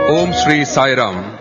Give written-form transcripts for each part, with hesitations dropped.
Om Shri Sai Ram.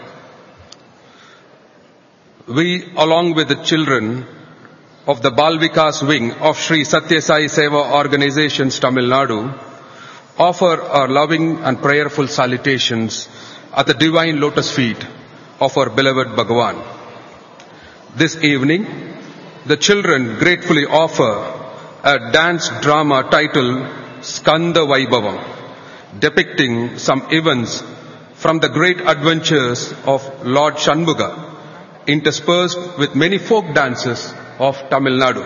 We, along with the children of the Bal Vikas wing of Shri Satya Sai Seva Organizations, Tamil Nadu, offer our loving and prayerful salutations at the divine lotus feet of our beloved Bhagavan. This evening, the children gratefully offer a dance drama titled Skanda Vaibhavam, depicting some events from the great adventures of Lord Shanmuga, interspersed with many folk dances of Tamil Nadu.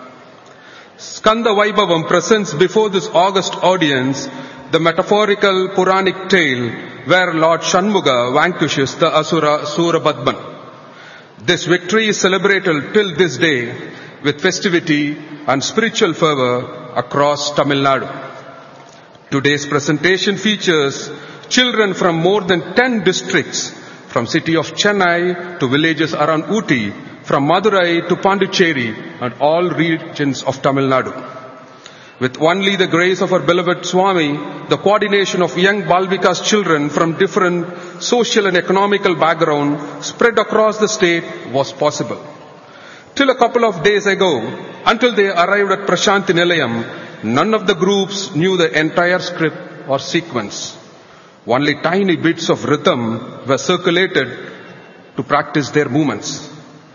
Skanda Vaibhavam presents before this august audience the metaphorical Puranic tale where Lord Shanmuga vanquishes the Asura Surabadman. This victory is celebrated till this day with festivity and spiritual fervor across Tamil Nadu. Today's presentation features children from more than 10 districts, from city of Chennai to villages around Ooty, from Madurai to Pondicherry and all regions of Tamil Nadu. With only the grace of our beloved Swami, the coordination of young Bal Vikas children from different social and economical background spread across the state was possible. Till a couple of days ago, until they arrived at Prashanti Nilayam, none of the groups knew the entire script or sequence. Only tiny bits of rhythm were circulated to practice their movements.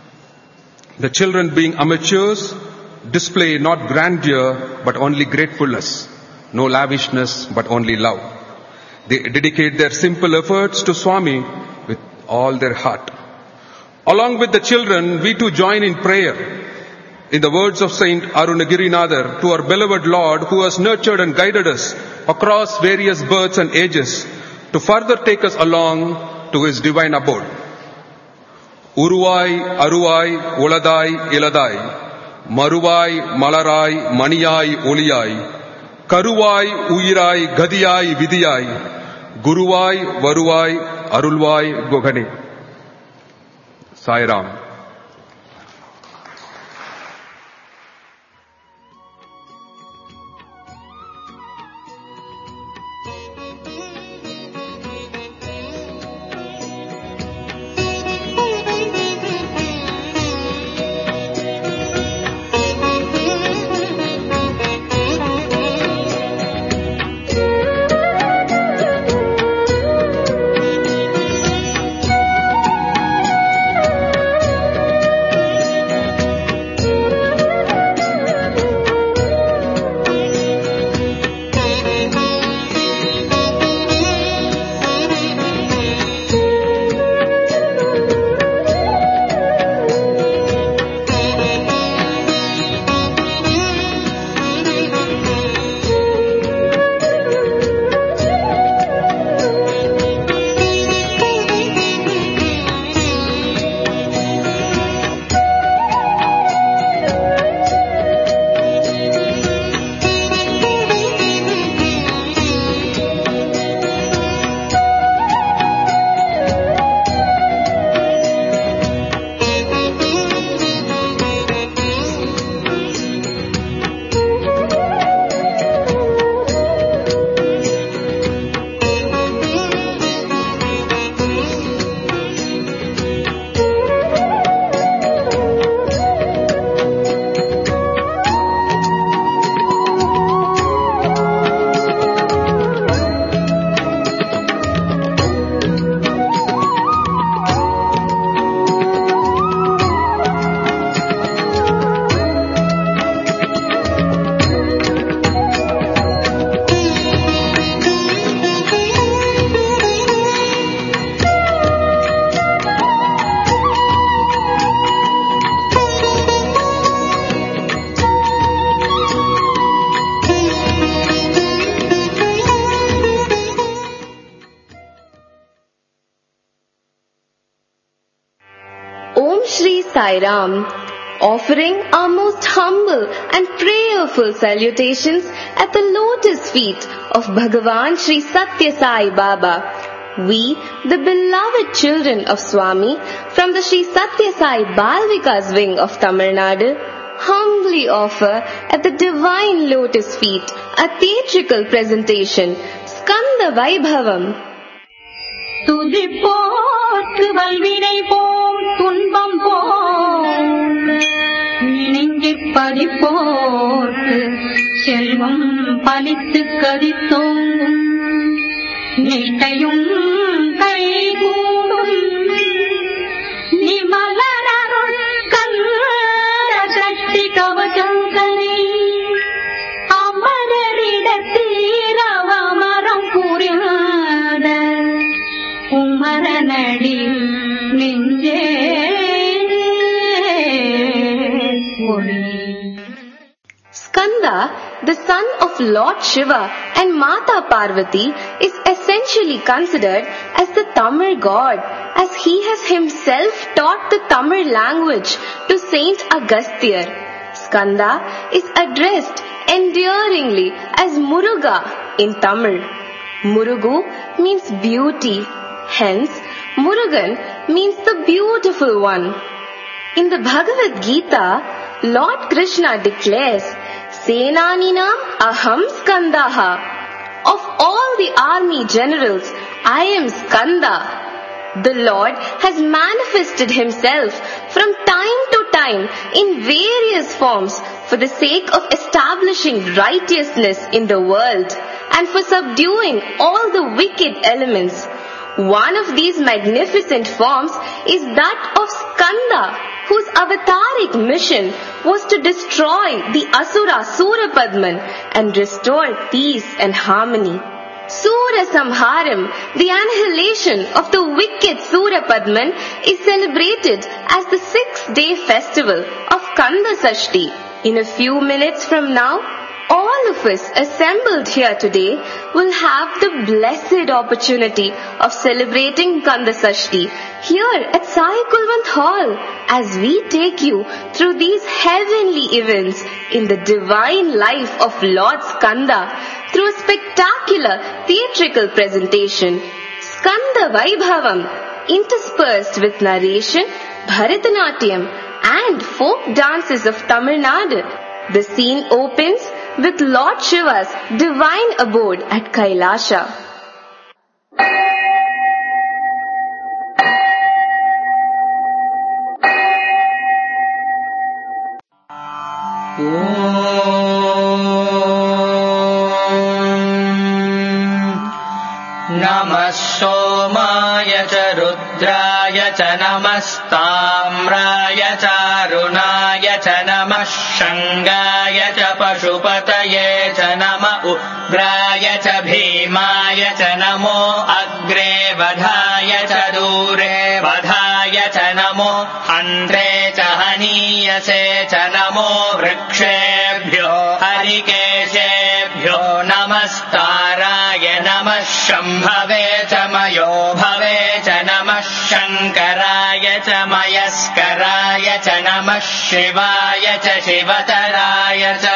The children, being amateurs, display not grandeur but only gratefulness, no lavishness but only love. They dedicate their simple efforts to Swami with all their heart. Along with the children, we too join in prayer. In the words of Saint Arunagirinadar, to our beloved Lord who has nurtured and guided us across various births and ages, to further take us along to His divine abode. Uruvai, Aruvai, Uladai, Iladai, Maruvai, Malarai, Maniyai, Oliyai, Karuvai, Uyirai, Gadiyai, Vidiyai, Guruvai, Varuvai, Arulvai, Gogane. Sai Ram. Sai Ram, offering our most humble and prayerful salutations at the lotus feet of Bhagavan Shri Satya Sai Baba. We, the beloved children of Swami from the Shri Satya Sai Bal Vikas wing of Tamil Nadu, humbly offer at the divine lotus feet a theatrical presentation, Skanda Vaibhavam. துதிப்போர்க்கு வல்வினை போம் துன்பம் போம் நெஞ்சிற் பதிப்போர்க்கு செல்வம் பலித்து கதித்தோங்கும் நிஷ்டையும் கைகூடும் நிமலரருள் கந்த சக்தி கவசங்களை அமரரிடத்தீரவமரம் புரியாத உமரனடி நெஞ்சே Skanda, the son of Lord Shiva and Mata Parvati, is essentially considered as the Tamil god, as he has himself taught the Tamil language to Saint Agasthyar. Skanda is addressed endearingly as Muruga in Tamil. Murugu means beauty, hence Murugan means the beautiful one. In the Bhagavad Gita, Lord Krishna declares, Senaninam aham Skandaha. Of all the army generals, I am Skanda. The Lord has manifested himself from time to time in various forms for the sake of establishing righteousness in the world and for subduing all the wicked elements. One of these magnificent forms is that of Skanda, whose avataric mission was to destroy the Asura Surapadman and restore peace and harmony. Sura Samharam, the annihilation of the wicked Surapadman, is celebrated as the 6th-day festival of Kanda Sashti. In a few minutes from now, all of us assembled here today will have the blessed opportunity of celebrating Kanda Sashti here at Sai Kulwant Hall as we take you through these heavenly events in the divine life of Lord Skanda through a spectacular theatrical presentation, Skanda Vaibhavam, interspersed with narration, Bharatanatyam and folk dances of Tamil Nadu. The scene opens with Lord Shiva's divine abode at Kailasha. Namah Somaya cha Rudraya cha Namastamraya cha Arunaya cha Namah Shangaya cha Pashupataye cha Namah Ugraya cha Bhimaya cha Namo Agre Vadhaya cha Dure Vadhaya cha Namo Andre cha Haniyase cha Namo Vrikshebhyo Harikeshebhyo Namastaraya Namah Shambhave cha Mayo Bhave cha Namah Shankaraya cha Mayaskaraya cha Namah Shivaya cha Shivataraya cha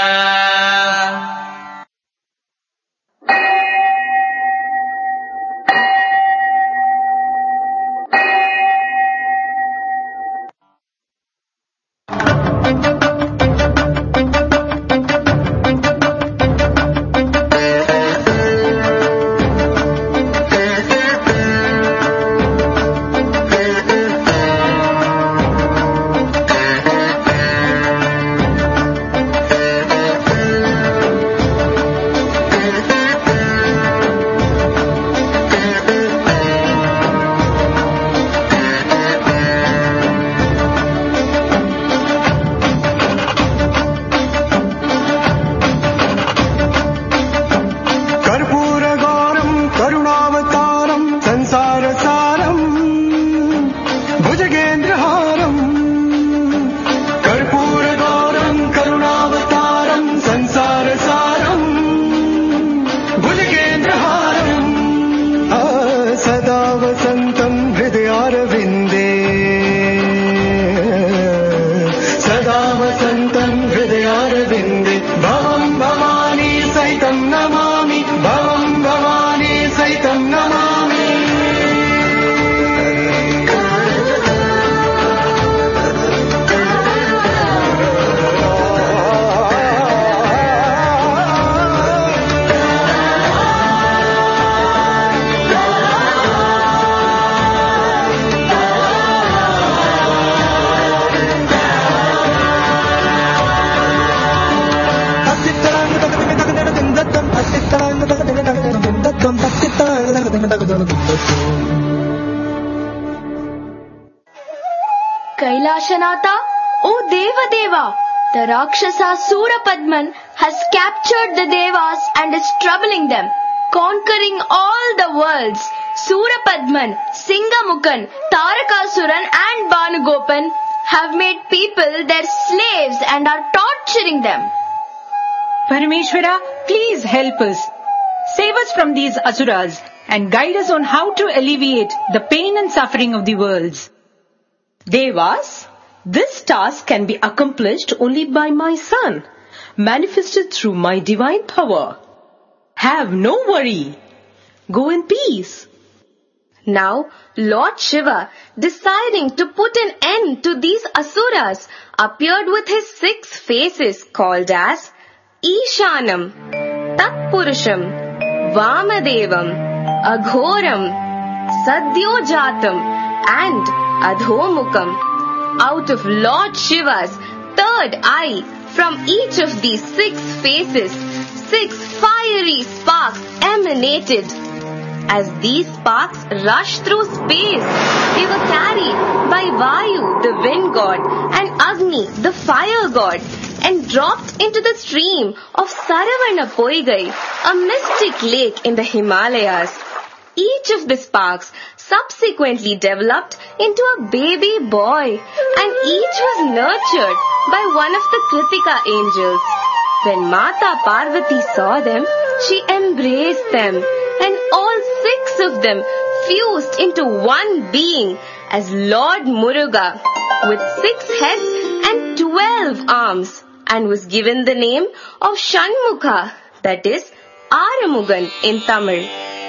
Kailashanatha, O Devadeva, the Rakshasa Surapadman has captured the Devas and is troubling them, conquering all the worlds. Surapadman, Singamukhan, Tarakasuran and Bhanugopan have made people their slaves and are torturing them. Parameshwara, please help us. Save us from these asuras and guide us on how to alleviate the pain and suffering of the worlds. Devas, this task can be accomplished only by my son, manifested through my divine power. Have no worry. Go in peace. Now, Lord Shiva, deciding to put an end to these asuras, appeared with his 6 faces called as Ishanam, Tatpurusham, Vamadevam, Aghoram, Sadyojatam and Adhomukam. Out of Lord Shiva's 3rd eye, from each of these 6 faces, 6 fiery sparks emanated. As these sparks rushed through space, they were carried by Vayu, the wind god, and Agni, the fire god, and dropped into the stream of Saravana Poigai, a mystic lake in the Himalayas. Each of the sparks subsequently developed into a baby boy, and each was nurtured by one of the Kritika angels. When Mata Parvati saw them, she embraced them, and all 6 of them fused into one being as Lord Muruga, with 6 heads and 12 arms, and was given the name of Shanmukha, that is Aramugan in Tamil.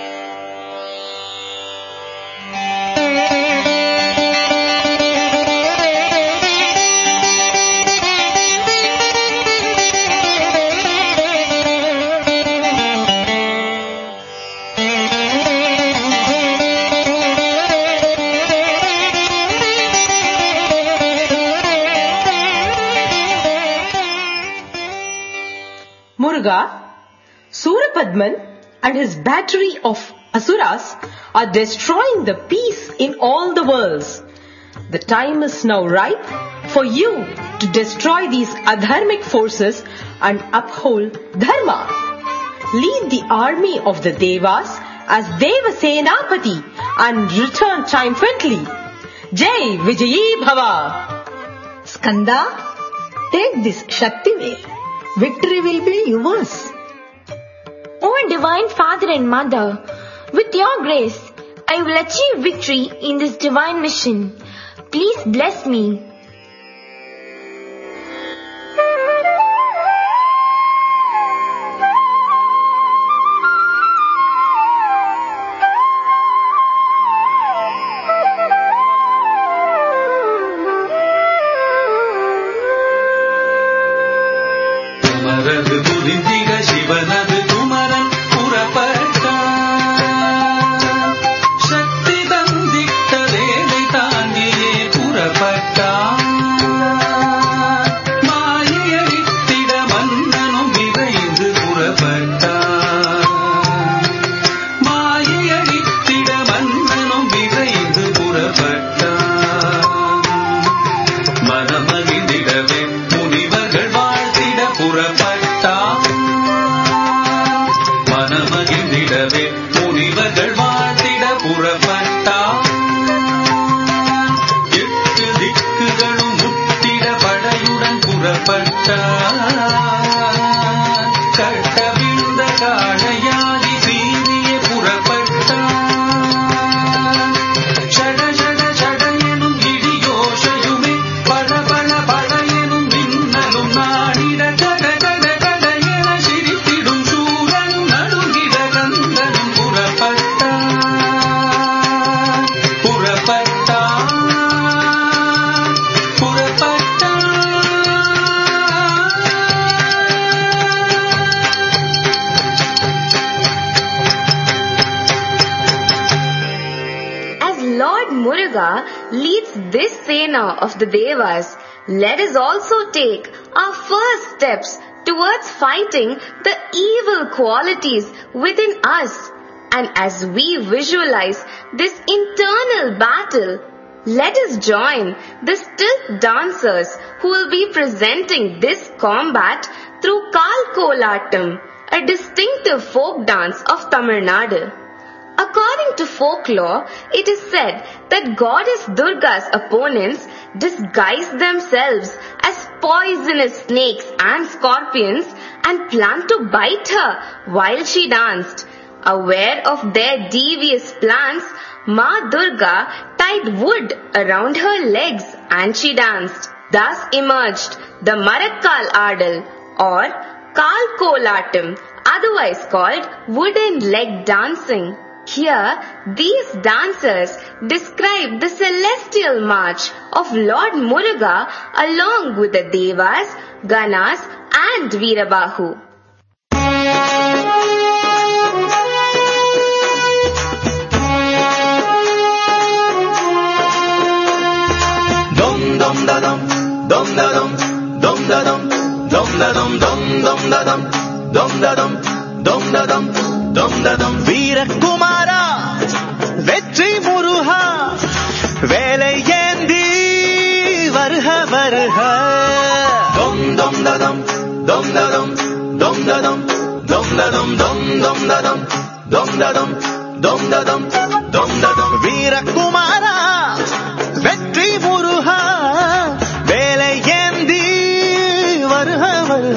Muruga, Surapadman and his battery of asuras are destroying the peace in all the worlds. The time is now ripe for you to destroy these adharmic forces and uphold dharma. Lead the army of the Devas as Devasenapati and return triumphantly. Jai Vijayi Bhava! Skanda, take this Shakti way. Victory will be yours. O Divine Father and Mother, with your grace, I will achieve victory in this divine mission. Please bless me. Leads this Sena of the Devas, let us also take our first steps towards fighting the evil qualities within us And as we visualize this internal battle, let us join the stilt dancers who will be presenting this combat through Kalkolatam, a distinctive folk dance of Tamil Nadu. According to folklore, it is said that goddess Durga's opponents disguised themselves as poisonous snakes and scorpions and planned to bite her while she danced. Aware of their devious plans, Ma Durga tied wood around her legs and she danced. Thus emerged the Marakkal Adal or Kalkolatam, otherwise called wooden leg dancing. Here, these dancers describe the celestial march of Lord Muruga along with the Devas, Ganas and Veerabahu. Dum dum da dum, dum da dum, dum da dum, dum da dum, dum da dum, dum da dum, dum da dum, dum da dum. வீரகுமாரா வெற்றி முருகா வேலை ஏந்தி வருக வருக. Dum dum da dum, dum da dum, dum da dum, dum da dum, dum da dum, dum da dum, dum da dum, dum da dum. வீரகுமாரா வெற்றி முருகா வேலை ஏந்தி வருக வருக.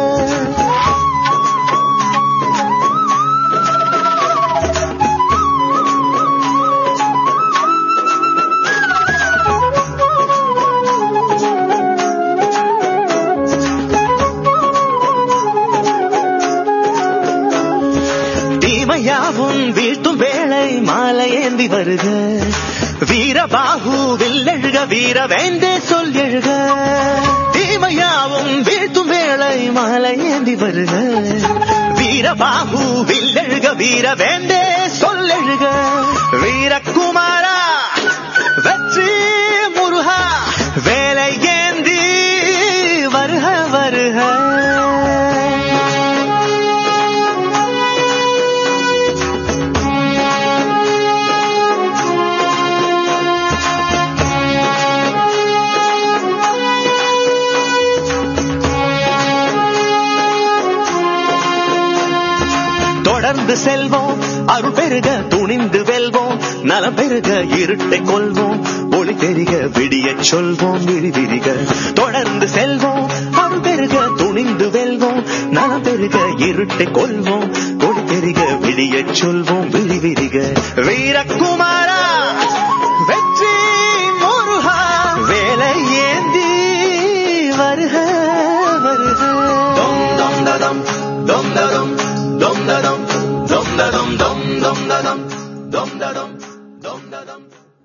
தீமையாவும் வீழ்த்தும் வேளை மாலை ஏந்தி வருக. வீரபாகு வில்லெழுக வீர வேந்தே சொல் எழுக. தீமையாவும் வீழ்த்தும் வேளை மாலை ஏந்தி வருக. வீரபாகு வில்லெழுக வீர வேந்தே சொல் எழுக. வீரகுமாரா வெற்றி முருகா வேலை ஏந்தி வருக வருக. தொடர்ந்து செல்வோம் அருள் பெருக துணிந்து வெல்வோம் நலம் பெருக இருட்டை கொள்வோம் ஒளி பெருக விடியச் சொல்வோம் விழி விரிக. தொடர்ந்து செல்வோம் அருள் பெருக துணிந்து வெல்வோம் நலம் பெருக இருட்டை கொள்வோம் ஒளி பெருக விடியச் சொல்வோம் விழி விரிக. வீரகுமாரா வெற்றி முருகா வேலை ஏந்தி வருக வருக. Dum dum da dum, dum da dum, dum da dum, dum da dum, dum da dum, dum da dum, dum da dum.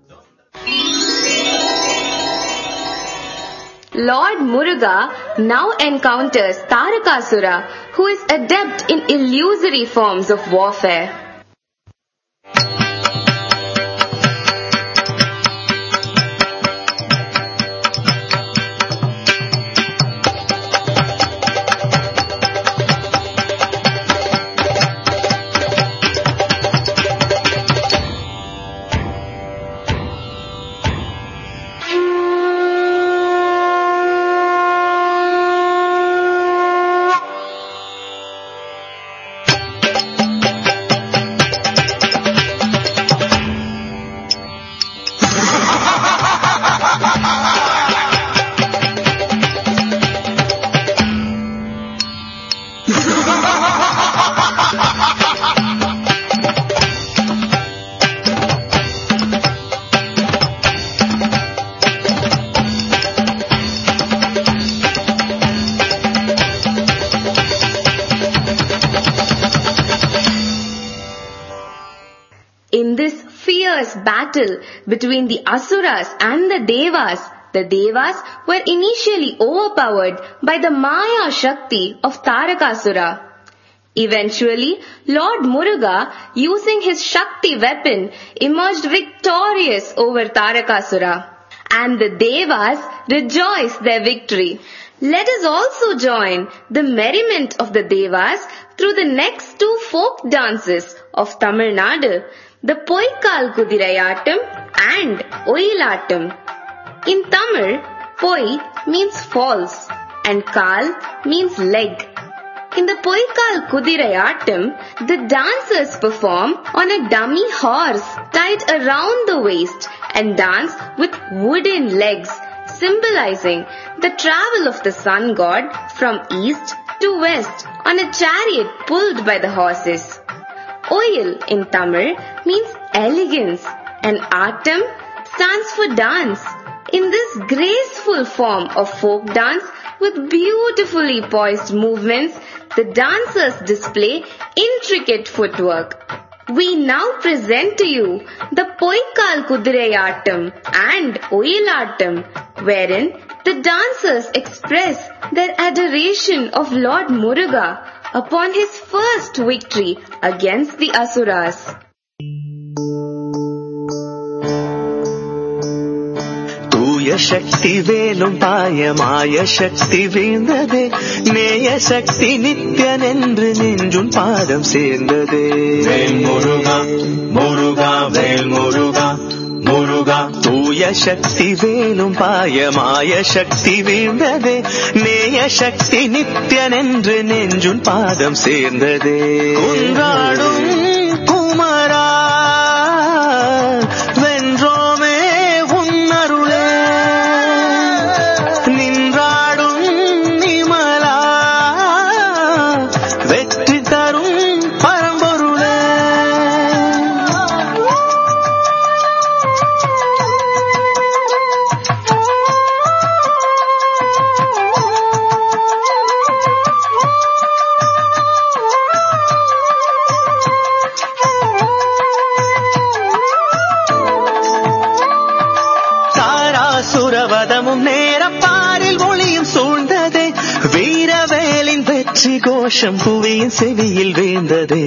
Lord Muruga now encounters Tarakasura, who is adept in illusory forms of warfare. In this fierce battle between the Asuras and the Devas were initially overpowered by the Maya Shakti of Tarakasura. Eventually, Lord Muruga, using his Shakti weapon, emerged victorious over Tarakasura, and the Devas rejoiced their victory. let us also join the merriment of the Devas through the next two folk dances of Tamil Nadu, the Poikal Kudirayattam and Oyilattam. In Tamil, Poi means false and Kal means leg. In the Poikal Kudirayattam, the dancers perform on a dummy horse tied around the waist and dance with wooden legs, symbolizing the travel of the sun god from east to west on a chariot pulled by the horses. Oyil in Tamil means elegance and Attam stands for dance. In this graceful form of folk dance with beautifully poised movements, the dancers display intricate footwork. We now present to you the Poikal Kudirayattam and Oyilattam, wherein the dancers express their adoration of Lord Muruga upon his first victory against the Asuras. தூய சக்தி வேலும் பாயமாய சக்தி வீழ்ந்ததே, நேய சக்தி நித்யன் என்று நெஞ்சும் பாதம் சேர்ந்ததே. வேல் முருகா முருகா வேல் முருகா முருகா. தூய சக்தி வேலும் பாயமாய சக்தி வீழ்ந்ததே, நேய சக்தி நித்யன் என்று நெஞ்சும் பாதம் சேர்ந்ததே. குன்றாடும் குமரா வென்றோமே உன்னருளே, நின்றாடும் நிமலா வெற்றி தரும் பரம்பொருளே. சுரவதமும் நேரப்பாரில் ஒளியும் சூழ்ந்ததே, வீரவேலின் வெற்றி கோஷம் புவியின் செவியில் வீழ்ந்ததே.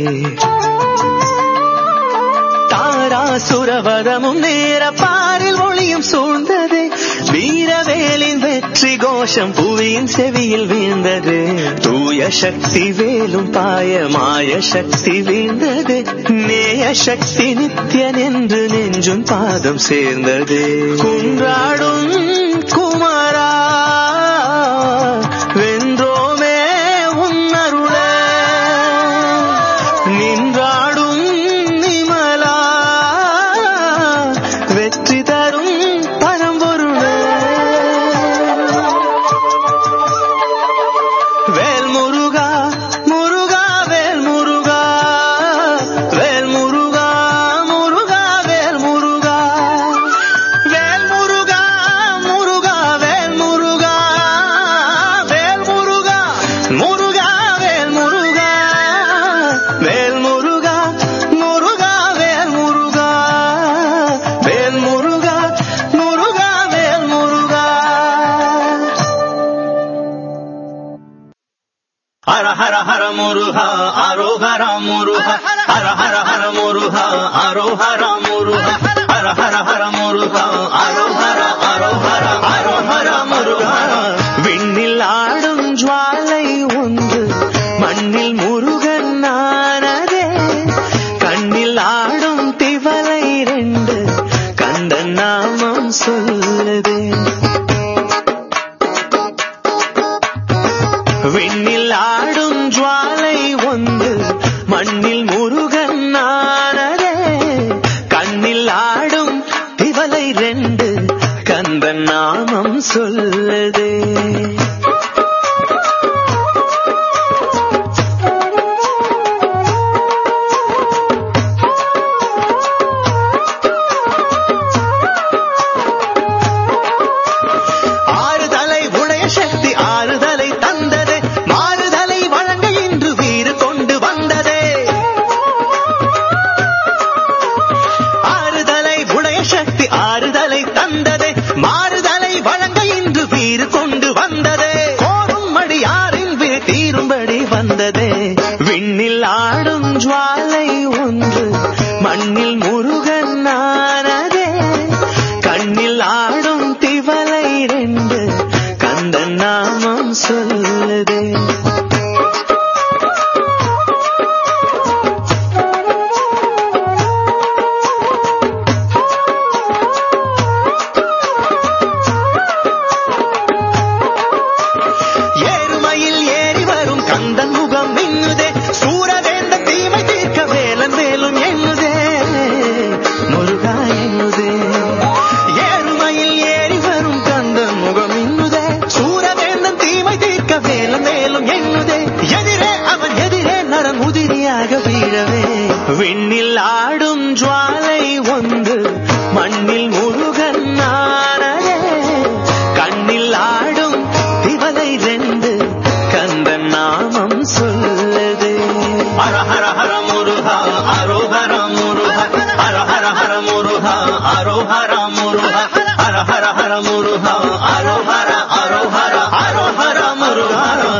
தாராசுரவதமும் நேரப்பாரில் ஒளியும் சூழ்ந்ததே, வீரவேலின் வெற்றி கோஷம் புவியின் செவியில் வீழ்ந்தது. தூய சக்தி வேலும் பாயமாய சக்தி வீழ்ந்தது, நேய சக்தி நித்யன் என்று நெஞ்சும் பாதம் சேர்ந்தது. குன்றாடும் குமரா வென்றோமே உன்னருளே, நின்றாடும் நிமலா வெற்றி தரும் பரம்பொருளே. வேல் முருகா முருகா வேல் முருகா, வேல் முருகா முருகா வேல் முருகா, வேல் முருகா முருகா வேல் முருகா, வேல் முருகா முருகா வேல் முருகா, வேல் முருகா முருகா வேல் முருகா, வேல் முருகா முருகா வேல் முருகா. ஹர ஹர ஹர முருகா அரோஹர முருகா, ஹர ஹர ஹர முருகா அரோஹர முருகா, ஹர ஹர ஹர முருகா அரோஹர அரோஹர அரோஹர முருகா. விண்ணில் ஆடும் ஜுவாலை ஒன்று மண்ணில் முருகன் நானதே, கண்ணில் ஆடும் திவலை ரெண்டு கந்தன் நாமம் சொல்லுதே. விண்ணில் ஆடும் ஜுவாலை ஒன்று மண்ணில் முருகன் நானதே, கண்ணில் ஆடும் திவலை ரெண்டு கந்தன் நாமம் சொல்லுதே. ஆறுதலை உடைய சக்தி ஆறுதலை தந்ததே, மாறுதலை வழங்க இன்று வீறு கொண்டு வந்ததே. ஆறுதலை உடைய சக்தி ஆறுதலை தந்ததே, மாறுதலை வழங்க இன்று ஒன்று மண்ணில் முருகன் ஆனதே. கண்ணில் ஆடும் திவலை ரெண்டு கந்தன் நாமம் சொல்லுது. ஹர ஹர ஹர முருகா அரோஹர முருகா, ஹர ஹர ஹர முருகா அரோஹர முருகா, ஹர ஹர ஹர முருகா அரோஹர அரோஹர அரோஹர முருகா.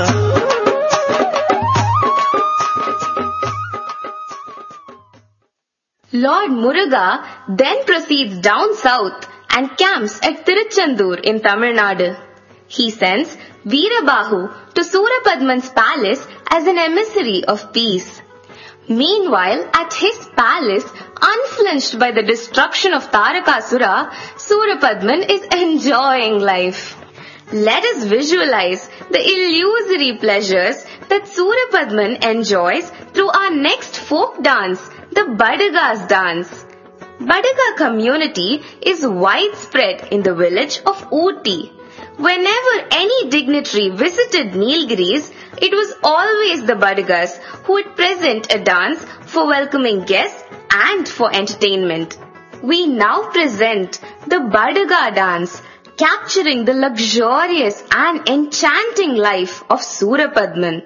Lord Muruga then proceeds down south and camps at Tiruchendur in Tamil Nadu. He sends Veerabahu to Surapadman's palace as an emissary of peace. Meanwhile, at his palace, unflinched by the destruction of Tarakasura, Surapadman is enjoying life. Let us visualize the illusory pleasures that Surapadman enjoys through our next folk dance, the Badagas dance. Badaga community is widespread in the village of Ooty. Whenever any dignitary visited Nilgiris, it was always the Badagas who would present a dance for welcoming guests and for entertainment. We now present the Badaga dance, capturing the luxurious and enchanting life of Surapadman.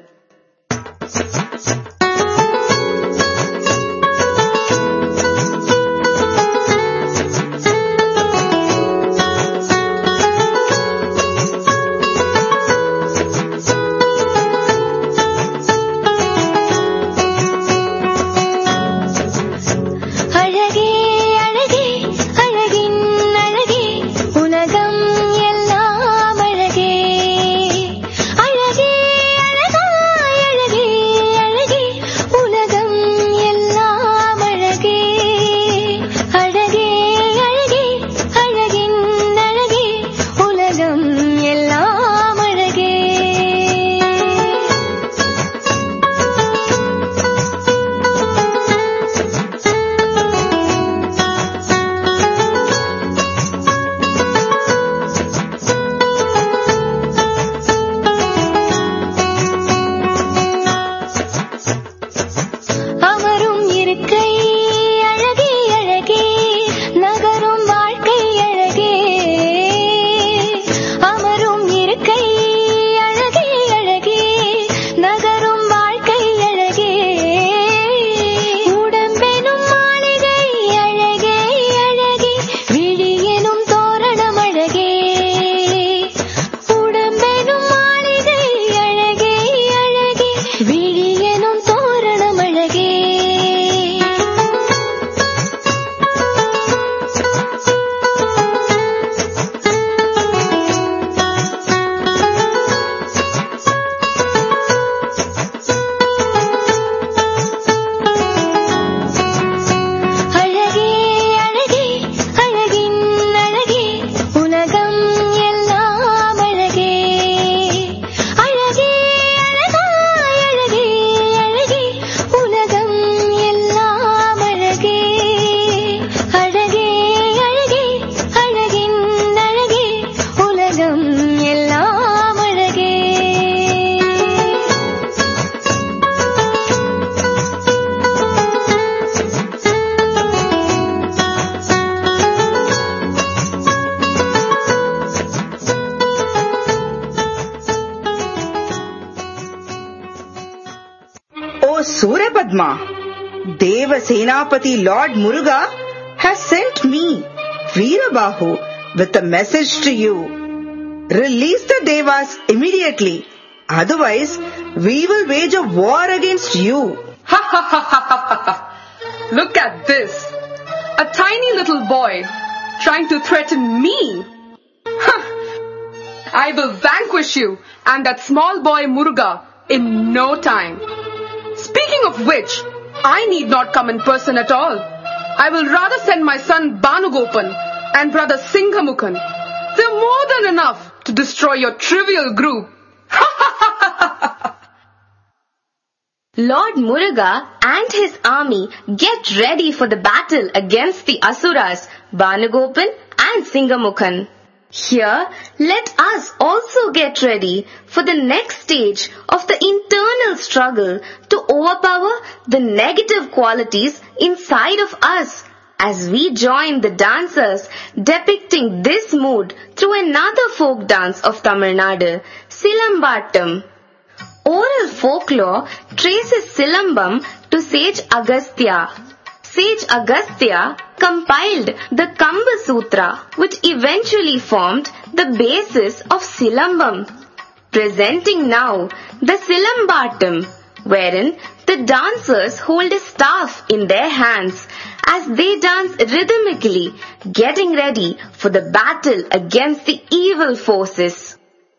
Surapadma, Deva Senapati Lord Muruga has sent me, Veerabahu, with a message to you. Release the Devas immediately. Otherwise, we will wage a war against you. Ha ha ha ha ha ha. Look at this. A tiny little boy trying to threaten me. I will vanquish you and that small boy Muruga in no time. Speaking of which, I need not come in person at all. I will rather send my son Banugopan and brother Singhamukhan. They're more than enough to destroy your trivial group. Lord Muruga and his army get ready for the battle against the Asuras, Banugopan and Singhamukhan. Here, let us also get ready for the next stage of the internal struggle to overpower the negative qualities inside of us as we join the dancers depicting this mood through another folk dance of Tamil Nadu, Silambattam. Oral folklore traces Silambam to sage Agastya. Sage Agastya compiled the Kamba Sutra, which eventually formed the basis of Silambam. Presenting now the Silambattam, wherein the dancers hold a staff in their hands as they dance rhythmically, getting ready for the battle against the evil forces.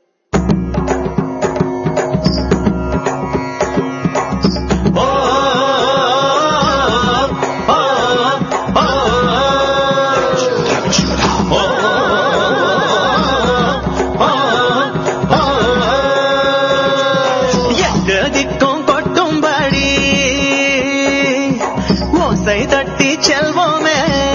செல்வோமே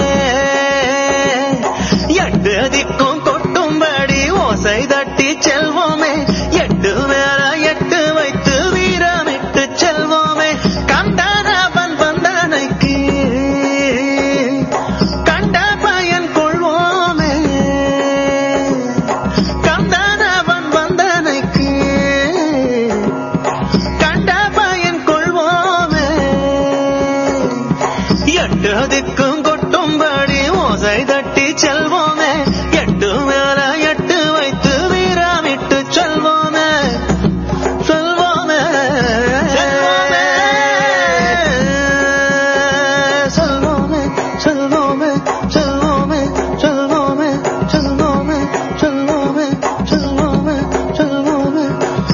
எட்டு திக்கும் கொட்டும்படி ஓசை தட்டி செல்வோமே எட்டு மேல எட்டு வைத்து வீரமிட்டு செல்வோமே கண்டனவன் வந்தனைக்கு கண்ட பயன் கொள்வோமே கண்டனவன் வந்தனைக்கு கண்ட பயன் கொள்வோமே எட்டு திக்கும் கொட்டும்படி ஓசை தட்டி செல்வோமே எட்டு மேல எட்டு வைத்து வீரமிட்டு செல்வோமே செல்வோமே செல்வோமே செல்வோமே செல்வோமே செல்வோமே செல்வோமே செல்வோமே செல்வோமே செல்வோமே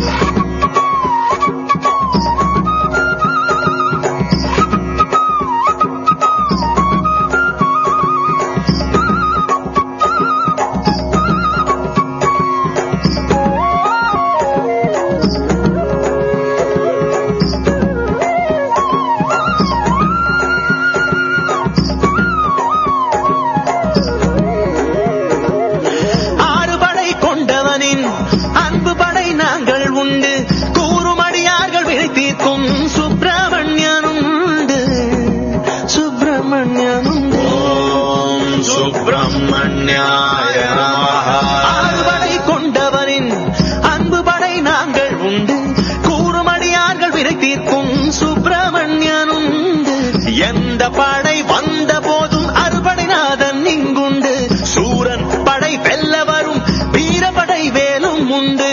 அன்பு படை நாங்கள் உண்டு கூறுமடியார்கள் வினை தீர்க்கும் சுப்பிரமணியனும் உண்டு சுப்பிரமணியனும் ஓம் சுப்பிரமணியாய நமஹ ஆறு படை கொண்டவனின் அன்பு படை நாங்கள் உண்டு கூறுமடியார்கள் வினை தீர்க்கும் சுப்பிரமணியனும் உண்டு எந்த படை வந்த போதும் அறுபடைநாதன் இங்குண்டு சூரன் படை வெல்ல வரும் வீரப்படை வேலும் உண்டு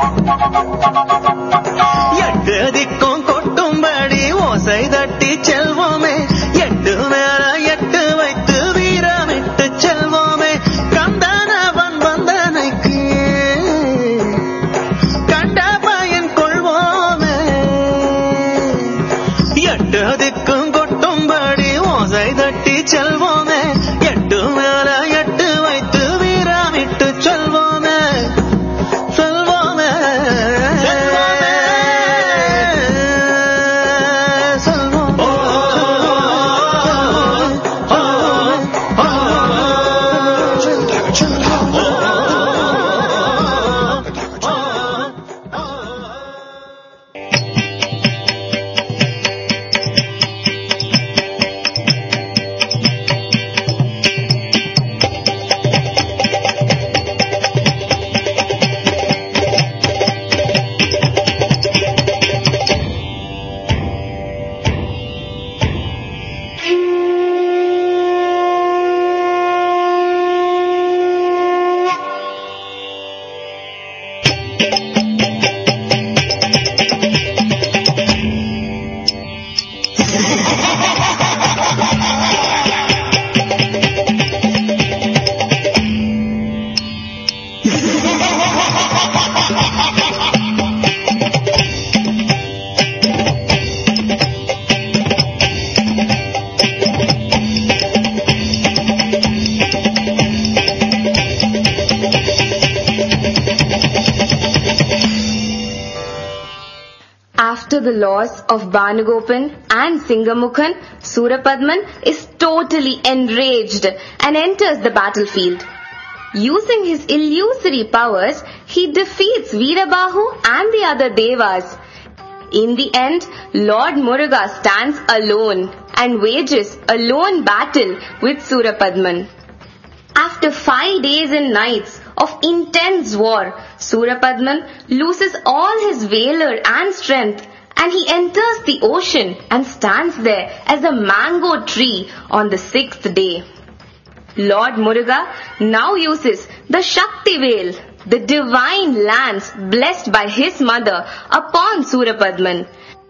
எட்டு திக்கும் கொட்டும்படி ஓசை தட்டி செல்வோமே எட்டு மேல எட்டு வைத்து வீரமிட்டு செல்வோமே கந்தனவன் வந்தனைக்கு கண்ட பயன் கொள்வோமே எட்டு திக்கும் கொட்டும்படி ஓசை தட்டி செல்வோமே எட்டு மேல எட்டு வைத்து வீரமிட்டு செல்வோமே செல்வோமே After the loss of Bhanugopan and Singamukhan, Surapadman is totally enraged and enters the battlefield. Using his illusory powers, he defeats Veerabahu and the other Devas. In the end, Lord Muruga stands alone and wages a lone battle with Surapadman. After 5 days and nights of intense war, Surapadman loses all his valor and strength, and he enters the ocean and stands there as a mango tree on the 6th day. Lord Muruga now uses the Shakti Veil, the divine lance blessed by his mother, upon Surapadman.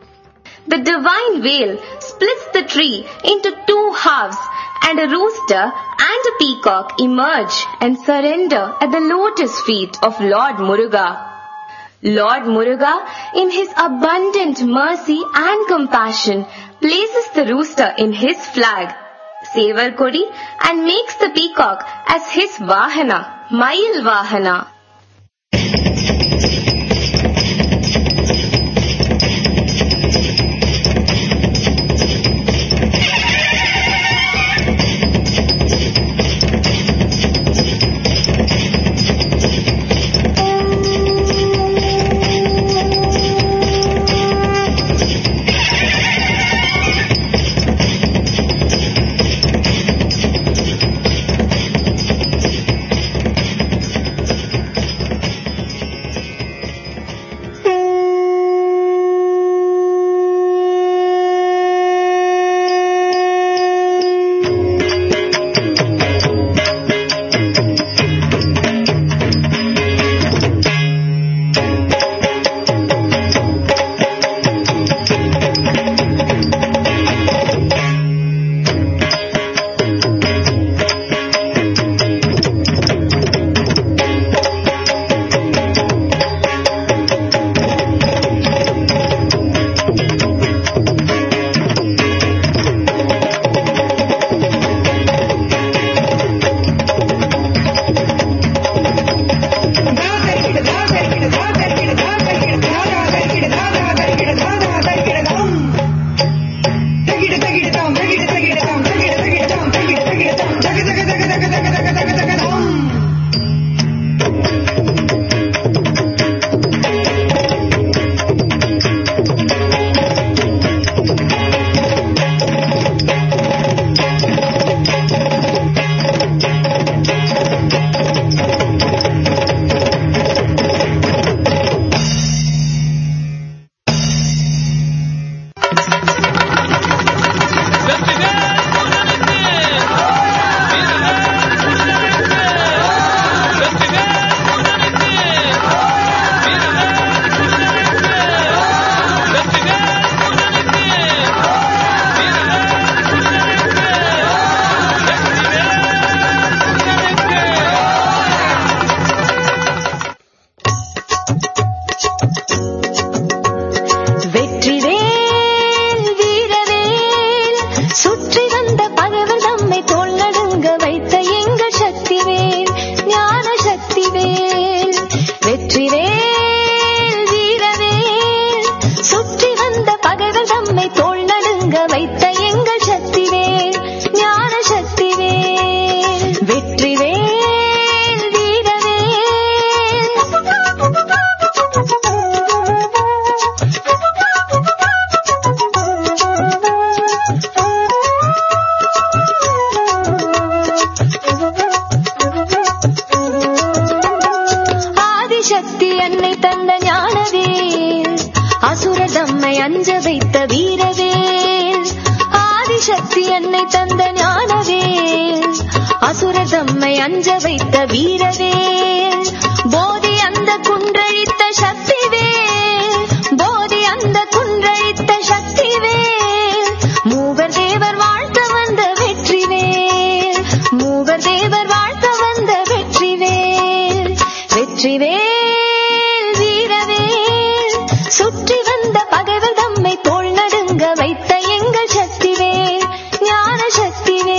The divine veil splits the tree into 2 halves, and a rooster and a peacock emerge and surrender at the lotus feet of Lord Muruga. Lord Muruga, in his abundant mercy and compassion, places the rooster in his flag, Sevar Kodi, and makes the peacock as his Vahana, Mayil Vahana.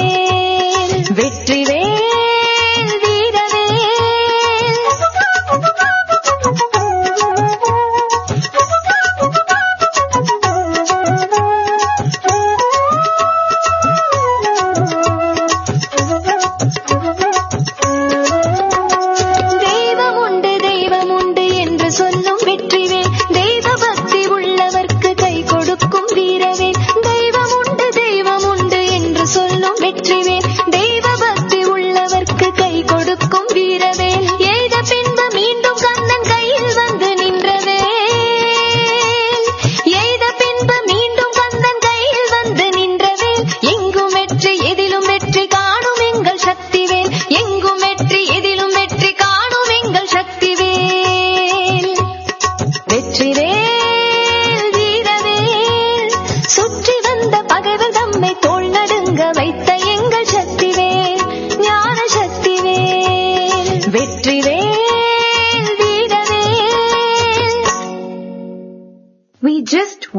Vetrivel வீரவேல்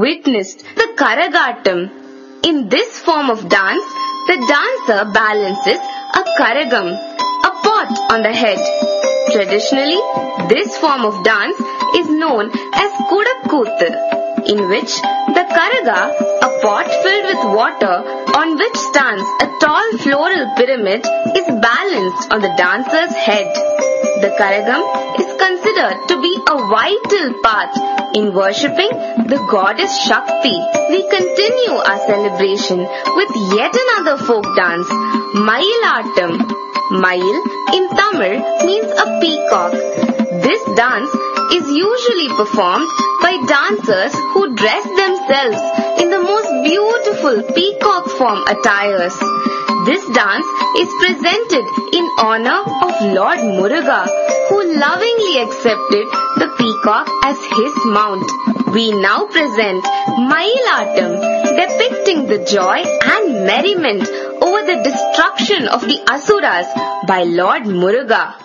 witnessed the Karagatam. In this form of dance, the dancer balances a karagam, a pot on the head. Traditionally, this form of dance is known as Kudakkoothu, in which the karaga, a pot filled with water on which stands a tall floral pyramid, is balanced on the dancer's head. The karagam is considered to be a vital part in worshipping the goddess Shakti. We continue our celebration with yet another folk dance, Mayilattam. Mayil in Tamil means a peacock. This dance is usually performed by dancers who dress themselves in the most beautiful peacock form attires. This dance is presented in honor of Lord Muruga, who lovingly accepted the peacock as his mount. We now present Mayilattam, depicting the joy and merriment over the destruction of the Asuras by Lord Muruga.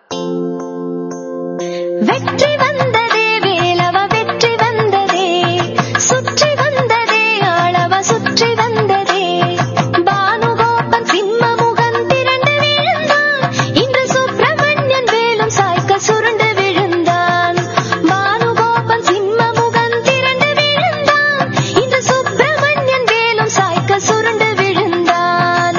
வெற்றி வந்ததே வேலவ வெற்றி வந்ததே சுற்றி வந்ததே ஆளவ சுற்றி வந்ததே பானுகோபன் சிம்மமுகன் திரண்டு விழுந்தான் இன்று சுப்பிரமணியன் வேலும் சாய்க்க சுருண்டு விழுந்தான் பானுகோபன் சிம்மமுகன் திரண்டு விழுந்தான் இன்று சுப்பிரமணியன் வேலும் சாய்க்க சுருண்டு விழுந்தான்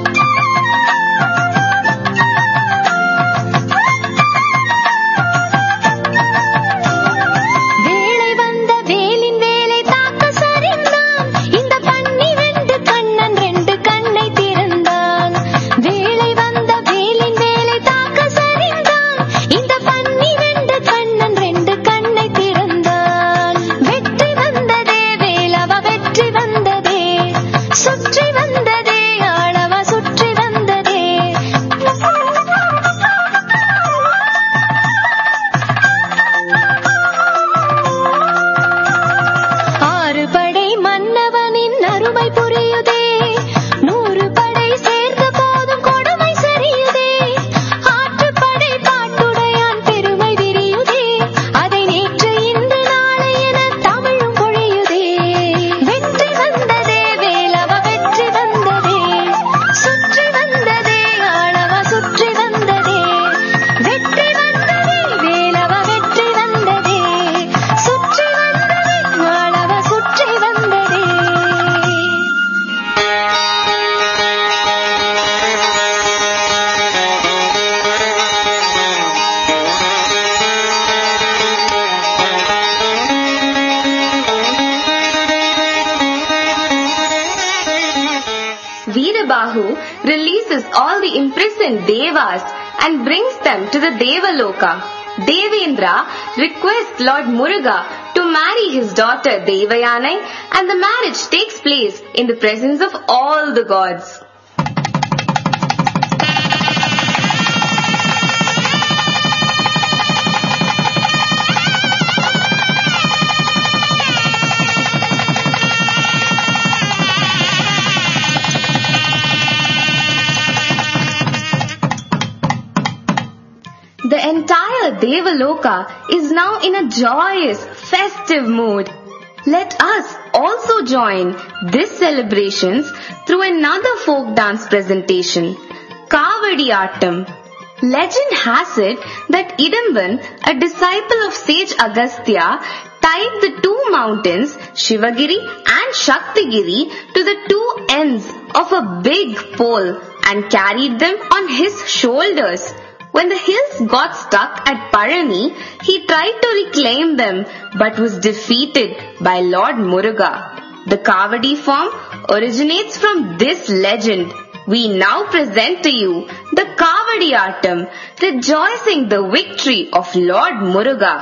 Veerabahu releases all the imprisoned devas and brings them to the Devaloka. Devendra requests Lord Muruga to marry his daughter Devayanai, and the marriage takes place in the presence of all the gods. The entire Devaloka is now in a joyous, festive mood. Let us also join these celebrations through another folk dance presentation, Kavadiyattam. Legend has it that Idamban, a disciple of sage Agastya, tied the two mountains, Shivagiri and Shaktigiri, to the two ends of a big pole and carried them on his shoulders. When the hills got stuck at Parani, he tried to reclaim them but was defeated by Lord Muruga. The Kavadi form originates from this legend. We now present to you the Kavadiyattam, rejoicing the victory of Lord Muruga.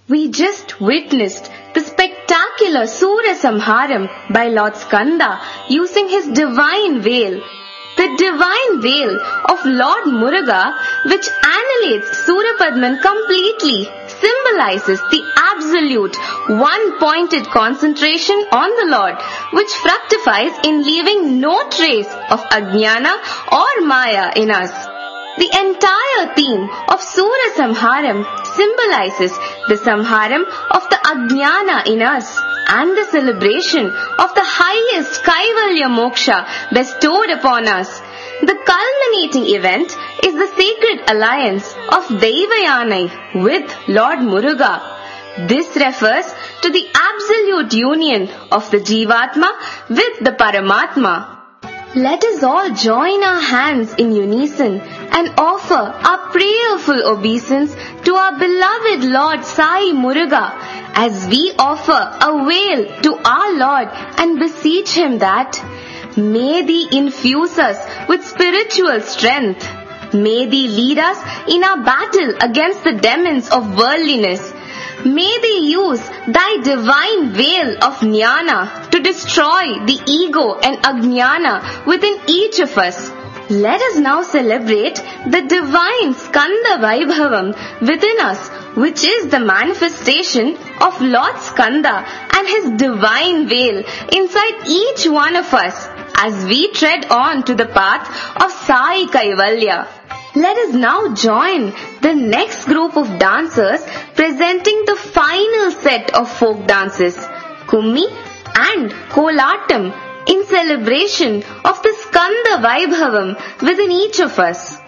We just witnessed the spectacular Sura Samharam by Lord Skanda using his divine veil. The divine veil of Lord Muruga, which annihilates Surapadman completely, symbolizes the absolute one-pointed concentration on the Lord, which fructifies in leaving no trace of Ajnana or Maya in us. The entire theme of Sura Samharam symbolizes the Samharam of the Ajnana in us and the celebration of the highest Kaivalya Moksha bestowed upon us. The culminating event is the sacred alliance of Devayanai with Lord Muruga. This refers to the absolute union of the Jivatma with the Paramatma. Let us all join our hands in unison and offer our prayerful obeisance to our beloved Lord Sai Muruga as we offer a wail to our Lord and beseech Him that may Thee infuse us with spiritual strength. May Thee lead us in our battle against the demons of worldliness. May Thee use Thy divine veil of Jnana to destroy the ego and Ajnana within each of us. Let us now celebrate the divine Skanda Vaibhavam within us, which is the manifestation of Lord Skanda and his divine veil inside each one of us as we tread on to the path of Sai Kaivalya. Let us now join the next group of dancers presenting the final set of folk dances, Kummi and Kolatam, in celebration of the Skanda Vaibhavam within each of us.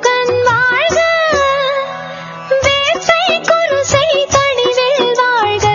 வாழ்க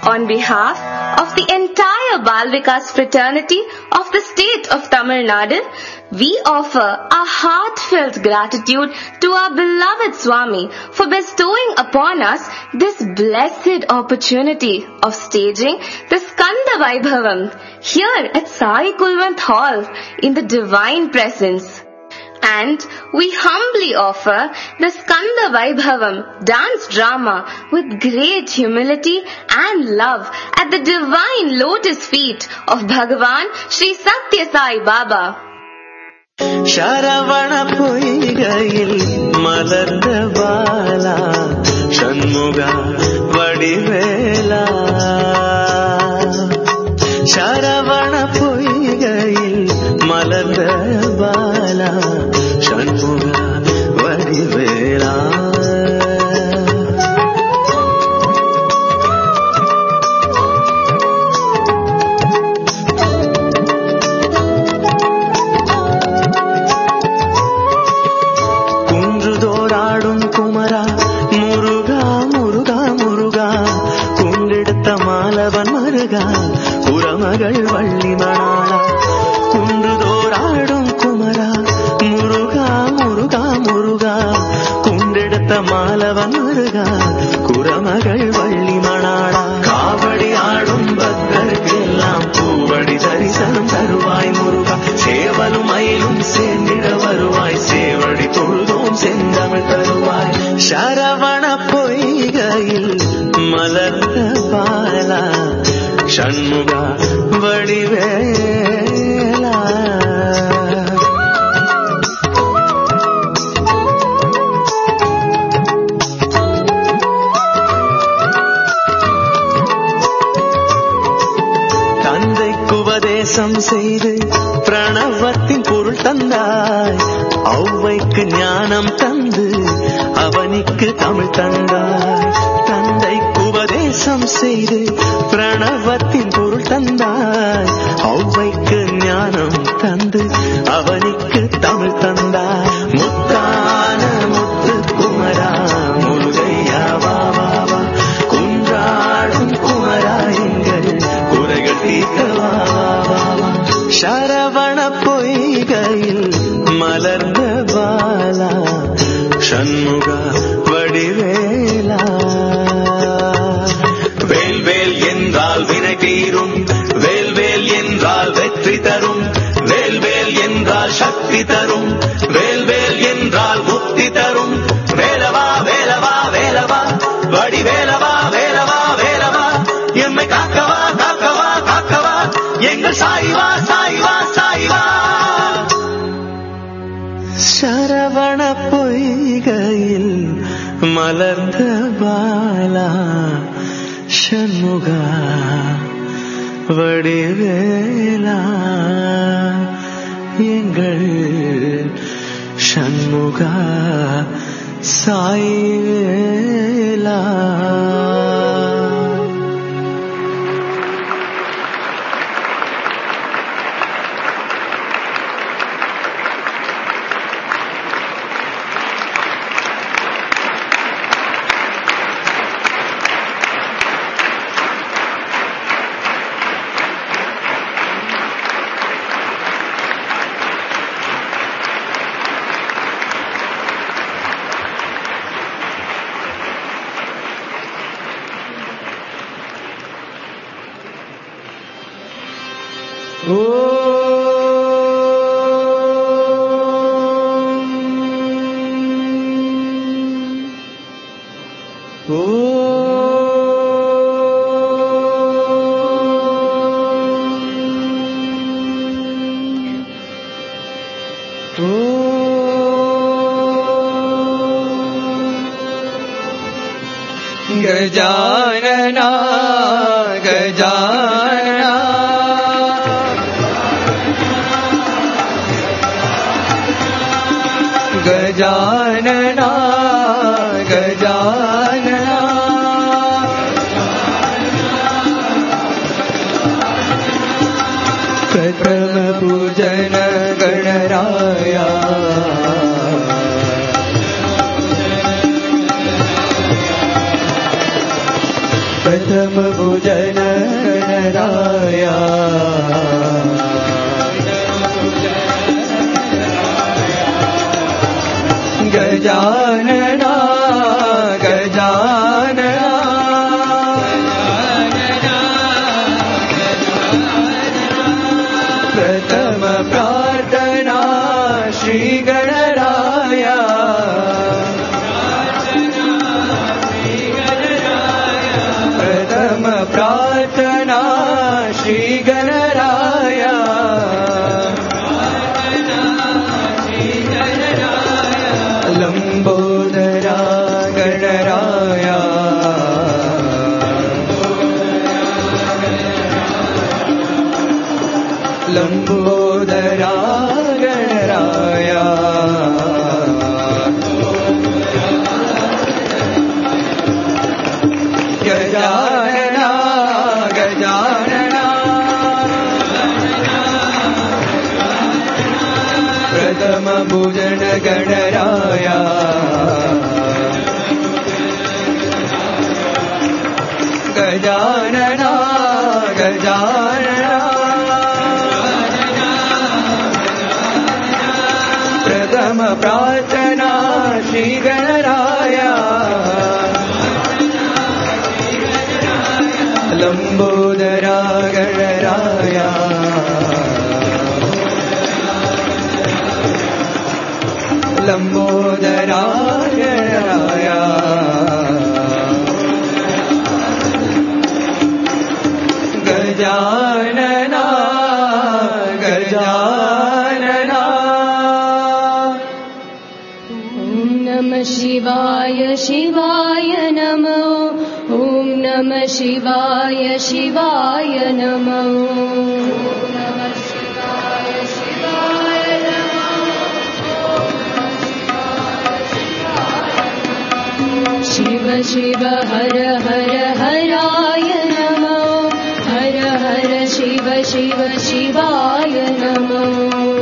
On behalf of the entire Bal Vikas fraternity of the state of Tamil Nadu, we offer our heartfelt gratitude to our beloved Swami for bestowing upon us this blessed opportunity of staging the Skanda Vaibhavam here at Sai Kulwant Hall in the Divine Presence. And we humbly offer the Skanda Vaibhavam dance drama with great humility and love at the divine lotus feet of Bhagavan Sri Satya Sai Baba. Sharavana பொய்கையில் மலர்ந்த பாலா ஷண்முக வடிவேலா ಶರವಣ பொய்கையில் மலர்ந்த பாலா ஷண்முக வடிவேலா குன்றுதோறாடும் குமரா முருகா முருகா முருகா குண்டெடுத்த மாலவன் மருகா குரமகள் வள்ளி மணாளா குன்றுதோறாடும் குமரா முருகா முருகா முருகா குண்டெடுத்த மாலவன் மருகா குரமகள் வள்ளி மணாளா காவடி ஆடும் பக்தர்க்கெல்லாம் பூவடி தரிசனம் தருவாய் முருகா சேவலும் மயிலும் சேர்ந்திட வருவாய் சேவடி தொழுதோம் செந்தமிழ் தருவாய் ಶರವಣ பொய்கையில் மலர்ந்த பாலா ஷண்முக வடிவேலா தந்தைக்கு உபதேசம் செய்து பிரணவத்தின் பொருள் தந்தாய் ஔவைக்கு ஞானம் தந்து அவனிக்கு தமிழ் தந்தாய் தந்தைக்கு உபதேசம் செய்து பிரணவத்தின் பொருள் தந்தாய் ஔவைக்கு ஞானம் தந்து அவனிக்கு தமிழ் தந்தாய் முத்தான முத்து குமரா முருகையா வாவா குன்றாடும் குமரா எங்கள் குறைகள் தீர்க்கவா ಶರವಣ பொய்கையில் மலர்ந்த பாலா ஷண்முக வடிவேலா வேல்வேல் என்றால் வினை தீரும் வேல்வேல் என்றால் வெற்றி தரும் வேல்வேல் என்றால் சக்தி தரும் வேல்வேல் என்றால் முக்தி தரும் வேலவா வேலவா வேலவா வடிவேலவா வேலவா வேலவா எம்மை காக்கவா காக்கவா காக்கவா எங்கள் சாய்வா சாய்வா சாய்வா ಶರವಣ பொய்கையில் மலர்ந்த பாலா ஷண்முக வடிவேலா எங்கள் ஷண்முக சாய்வேலா गजानना गजानना गजानना गजानना प्रथम पूजन गणराया प्रथम भुजन गणराया गजानना गजानना प्रथम प्रार्थना श्री गणराया प्रथम प्रार्थना श्री गणराया लंबोदरा गणराया लंबोदरा गणराया गजानना गजानना प्रथम भुजन गणराया गजानना गजानना प्रथम प्रार्थना श्री गणराया लंबोदरा गणराया लंबोदरा गणराया गजानना गजानना नमः शिवाय शिवाय नमः ॐ नमः शिवाय शिवाय नमः नमः शिवाय शिवाय नमः शिव शिव हर हर हराय नमः हर हर शिव शिव शिवाय नमः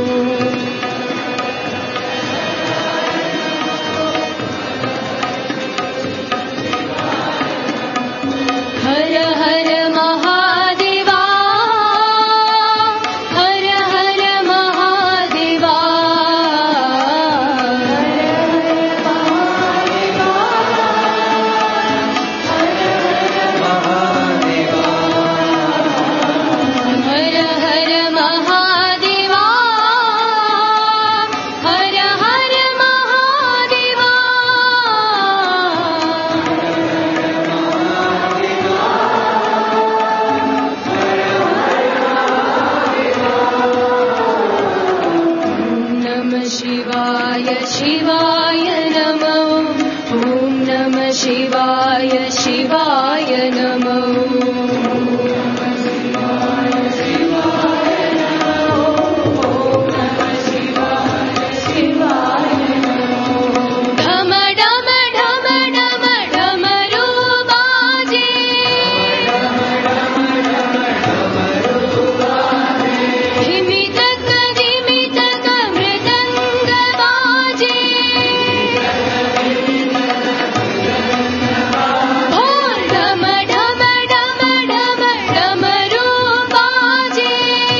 हर हर महादेवा हर हर महादेवा हर हर महादेवा हर हर महादेवा नमः शिवाय शिवाय नमः ॐ नमः शिवाय शिवाय नमः ढम ढम ढम ढम ढमरू बाजे धिमितक धिमितक मृदंग बाजे ढोल ढम ढम ढम ढम ढमरू बाजे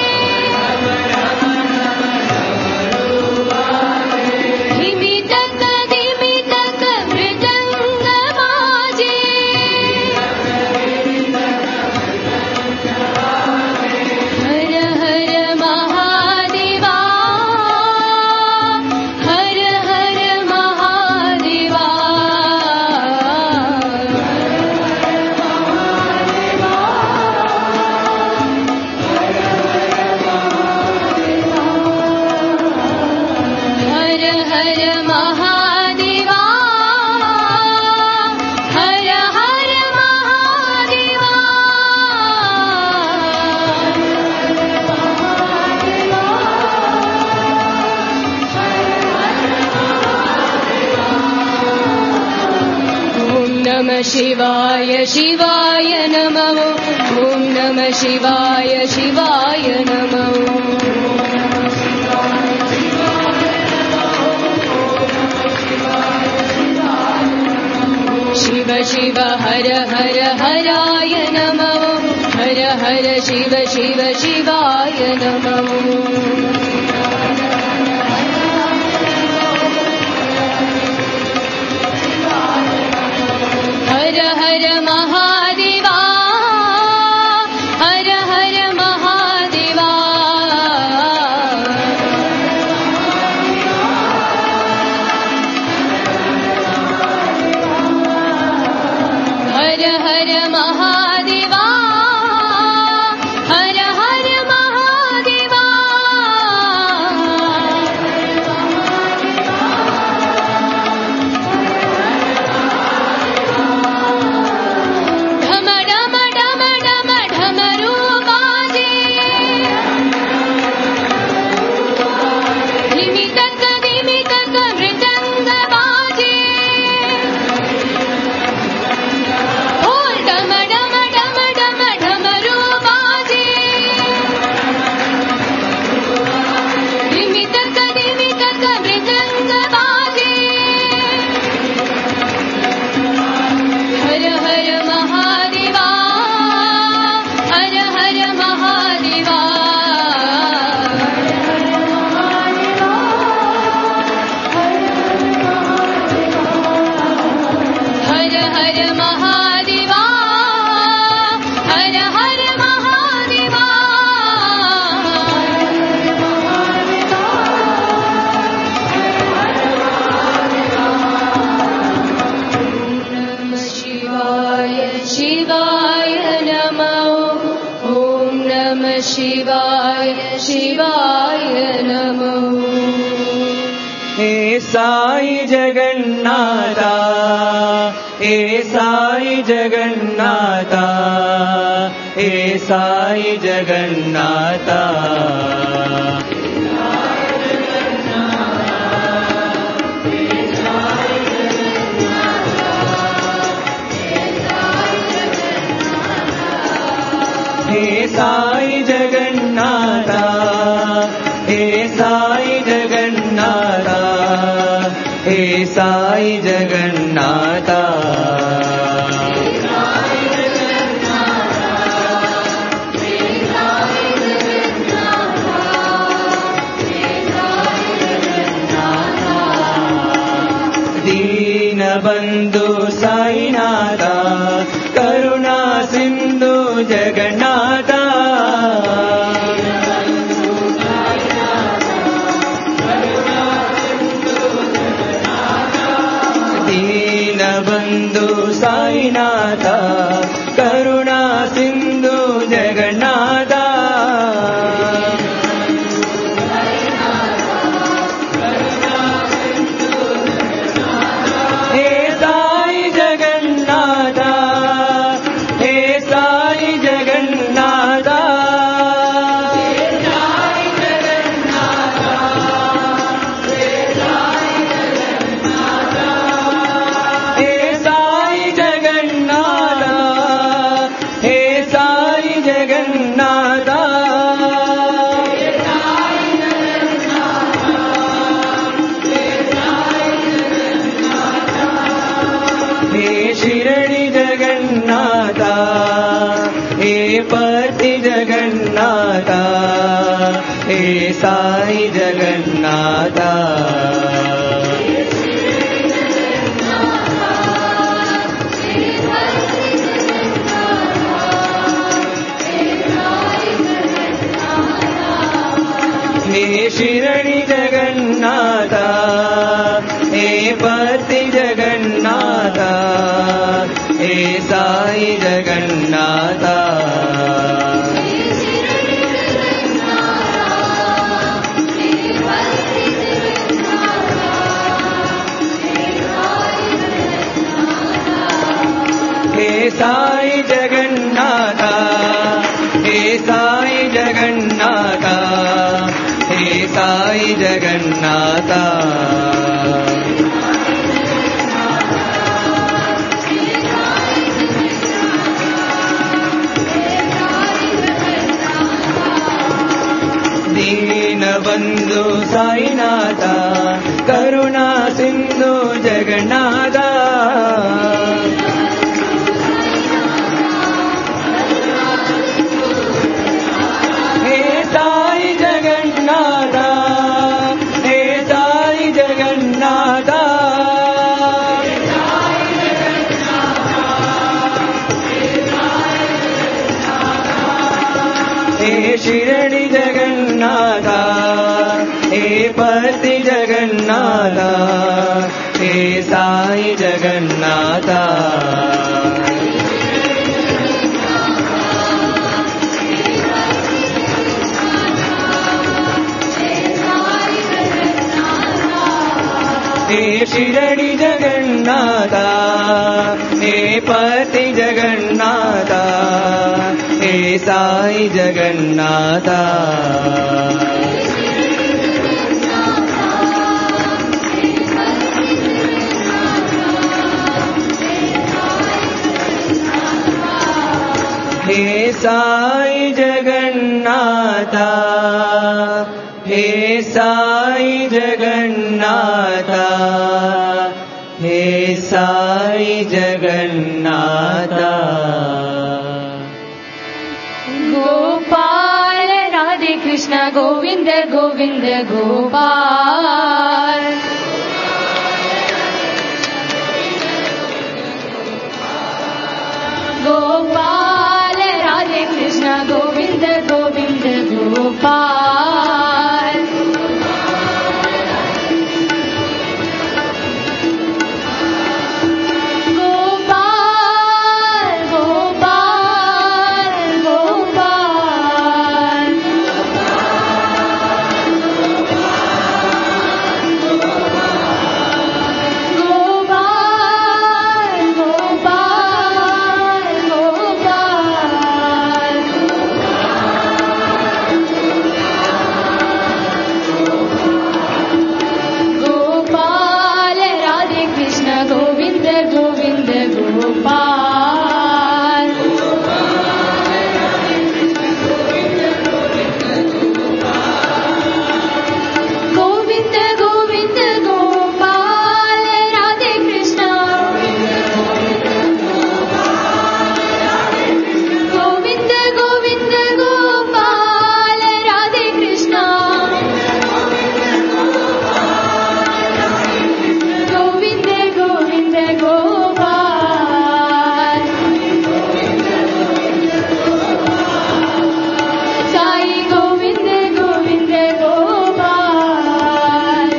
धिमितक धिमितक मृदंग बाजे हर हर महादेवा हर हर महादेवा हर हर महादेवा हर हर महादेवा ॐ नमः शिवाय शिवाय नमः ॐ नमः शिवाय शिवाय नमः शिव शिव हर हर हराय हर शिव शिव शिवाय नमः हर हर महादेवा हर हर महादेवा हर हर महादेवा हर हर महादेवा ढम ढम ढम ढम ढमरू बाजे धिमी तक मृदंग बाजे बोल डम डम डम डम ढमरू बाजे धिमी तक मृदंग बाजे हर हर महादेवा हर हर महादेवा हर हर महादेवा हर हर महादेवा नमः शिवाय शिवाय नमः ॐ नमः शिवाय शिवाय नमः हे साई जगन्नाथा हे साई जगन्नाथा हे साई जगन्नाथा हे साई जगन्नाथा हे साई जगन्नाथा हे साई जगन्नाथा दीनबन्धु साईनाथा करुणा सिन्धु जगन्नाथा दीनबन्धु साईनाथा करुणा सिन्धु जगन्नाथा हे साई जगन्नाथा हे साई जगन्नाथा हे साई जगन्नाथा हे साई जगन्नाथा हे शिरडी जगन्नाथा हे पति जगन्नाथा हे साई जगन्नाथा हे शिरडी जगन्नाथा हे पति जगन्नाथा हे साई जगन्नाथा हे साई जगन्नाथा हे साई जगन्नाथा हे साई जगन्नाथा दीनबन्धु साईनाथा करुणा सिन्धु जगन्नाथा शिरडि जगन्नाथ हे पति जगन्नाथ हे साई जगन्नाथ हे शिरडि जगन्नाथ हे पति जगन्नाथ हे साई जगन्नाथ हे साई जगन्नाथ हे साई जगन्नाथ हे साई जगन्नाथ गोपाल राधे कृष्ण गोविंद गोविंद गोपाल गोपाल राधे कृष्ण गोविंद गोविंद गोपाल गोपाल गोपाल गोपाल गोपाल गोपाल गोपाल राधे कृष्ण गोविंद गोविंद गोपाल गोविंद गोविंद गोपाल राधे कृष्ण गोविंद गोविंद गोपाल राधे कृष्ण गोविंद गोविंद गोपाल साई गोविंद गोविंद गोपाल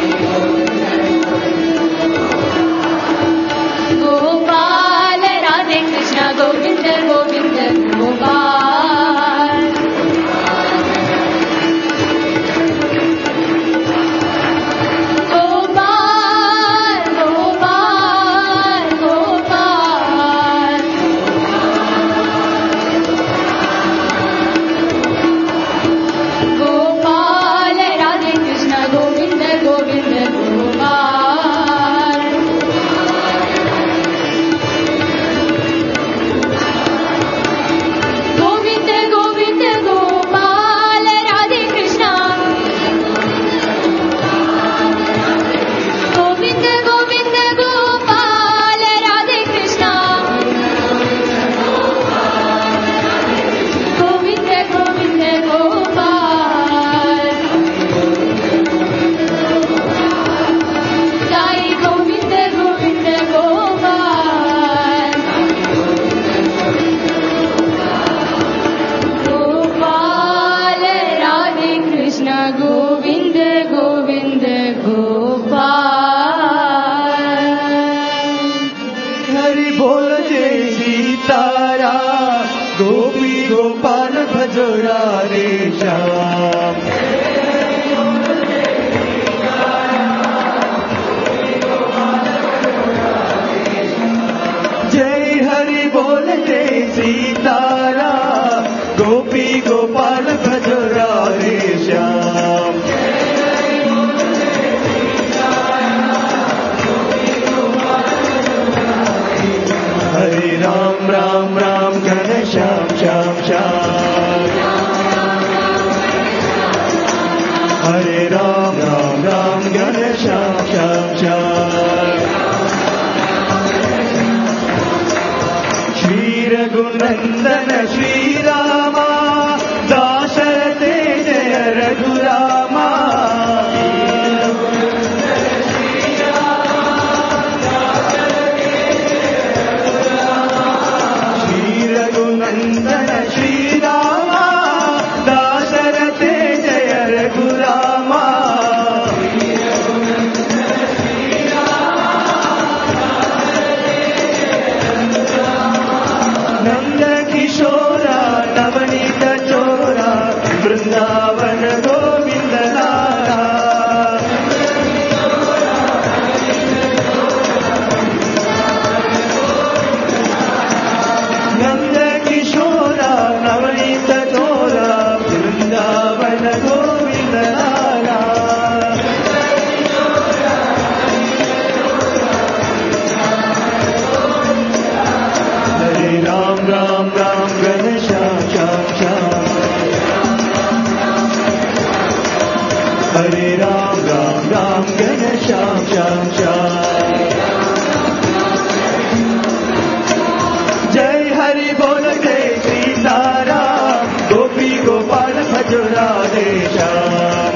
गोपाल राधे कृष्ण गोविंद गोविंद गोपाल गोपाल गोपाल गोपाल गोपाल राधे कृष्ण गोविंद गोविंद गोपाल गोविंद गोविंद गोपाल राधे कृष्ण गोविंद गोविंद गोपाल राधे कृष्ण गोविंद गोविंद गोपाल साई गोविंद गोविंद गोपाल गोपाल राधे कृष्ण गोविंद गोविंद गोपाल हरि बोल जय सीतारा गोपी गोपाल भजो राधे श्याम जय हरि बोल जय सीतारा गोपी गोपाल भजो राधे श्याम हरे राम राम राम घन श्याम श्याम श्याम हरे राम राम राम घन श्याम श्याम श्याम श्री रघुनंदन श्री रामा दाशरथे जय रघुरामा श्री रघुनंदन श्री रामा ಕಿಶೋರ ನವನೀತ ಚೋರ ಬೃಂದಾವನ ಗೋವಿಂದನಾರ ನಂದ ಕಿಶೋರ ನವನೀತ ಚೋರ ಬೃಂದಾವನ ಗೋವಿಂದನಾರ हरे राम राम राम घन श्याम श्याम श्याम हरे राम राम राम घन श्याम श्याम श्याम जय हरि बोल जय सीताराम गोपी गोपाल भजो राधे श्याम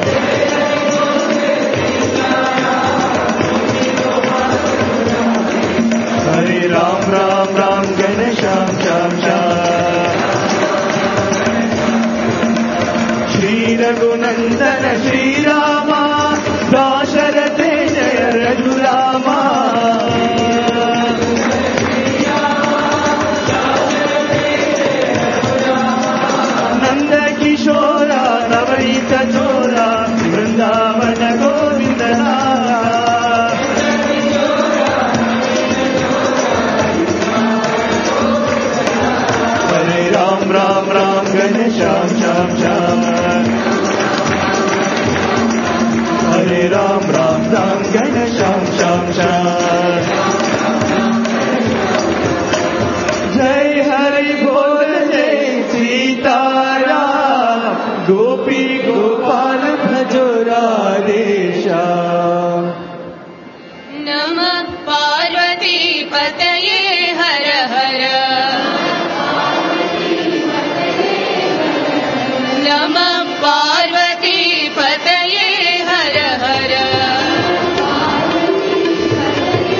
हरे राम राम राम घन श्याम श्याम श्याम श्री रघुनंदन श्री रामा दाशरथे जय रघुरामा नंद किशोरा नवनीत चोरा वृंदावन गोविंदना हरे राम राम राम घन श्याम श्याम श्याम हरे राम राम राम घन श्याम श्याम श्याम जय हरि बोल जय सीताराम गोपी गोपाल भजो राधे श्याम नमः पार्वती पतये हर हर नमः पार्वती पतये हर हर